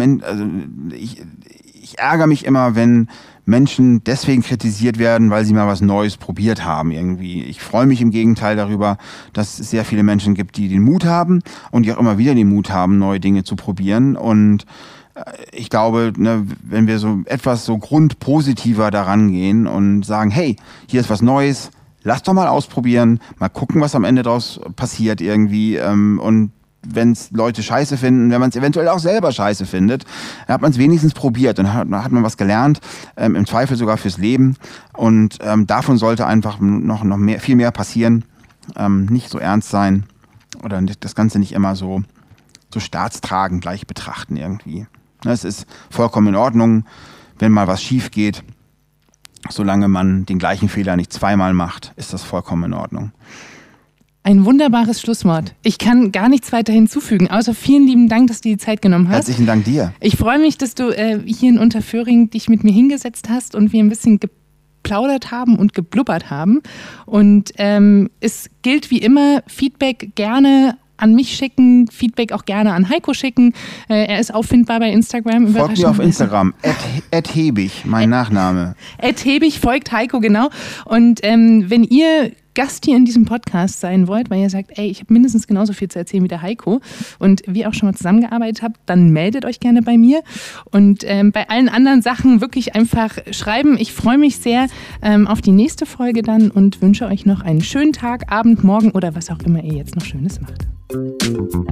B: ich ärgere mich immer, wenn Menschen deswegen kritisiert werden, weil sie mal was Neues probiert haben irgendwie. Ich freue mich im Gegenteil darüber, dass es sehr viele Menschen gibt, die den Mut haben und die auch immer wieder den Mut haben, neue Dinge zu probieren. Und ich glaube, wenn wir so etwas so grundpositiver daran gehen und sagen, hey, hier ist was Neues, lass doch mal ausprobieren, mal gucken, was am Ende daraus passiert irgendwie. Und wenn es Leute scheiße finden, wenn man es eventuell auch selber scheiße findet, dann hat man es wenigstens probiert und hat man was gelernt, im Zweifel sogar fürs Leben. Und davon sollte einfach noch viel mehr passieren, nicht so ernst sein oder das Ganze nicht immer so staatstragend gleich betrachten irgendwie. Es ist vollkommen in Ordnung, wenn mal was schief geht. Solange man den gleichen Fehler nicht zweimal macht, ist das vollkommen in Ordnung.
A: Ein wunderbares Schlusswort. Ich kann gar nichts weiter hinzufügen, außer vielen lieben Dank, dass du die Zeit genommen hast.
B: Herzlichen Dank dir.
A: Ich freue mich, dass du hier in Unterföhring dich mit mir hingesetzt hast und wir ein bisschen geplaudert haben und geblubbert haben. Und es gilt wie immer, Feedback gerne an mich schicken, Feedback auch gerne an Heiko schicken. Er ist auffindbar bei Instagram.
B: Folgt mir auf Instagram, @hebig, mein Nachname.
A: @hebig, folgt Heiko, genau. Und wenn ihr Gast hier in diesem Podcast sein wollt, weil ihr sagt, ey, ich habe mindestens genauso viel zu erzählen wie der Heiko und wir auch schon mal zusammengearbeitet habt, dann meldet euch gerne bei mir. Und bei allen anderen Sachen wirklich einfach schreiben. Ich freue mich sehr auf die nächste Folge dann und wünsche euch noch einen schönen Tag, Abend, Morgen oder was auch immer ihr jetzt noch Schönes macht.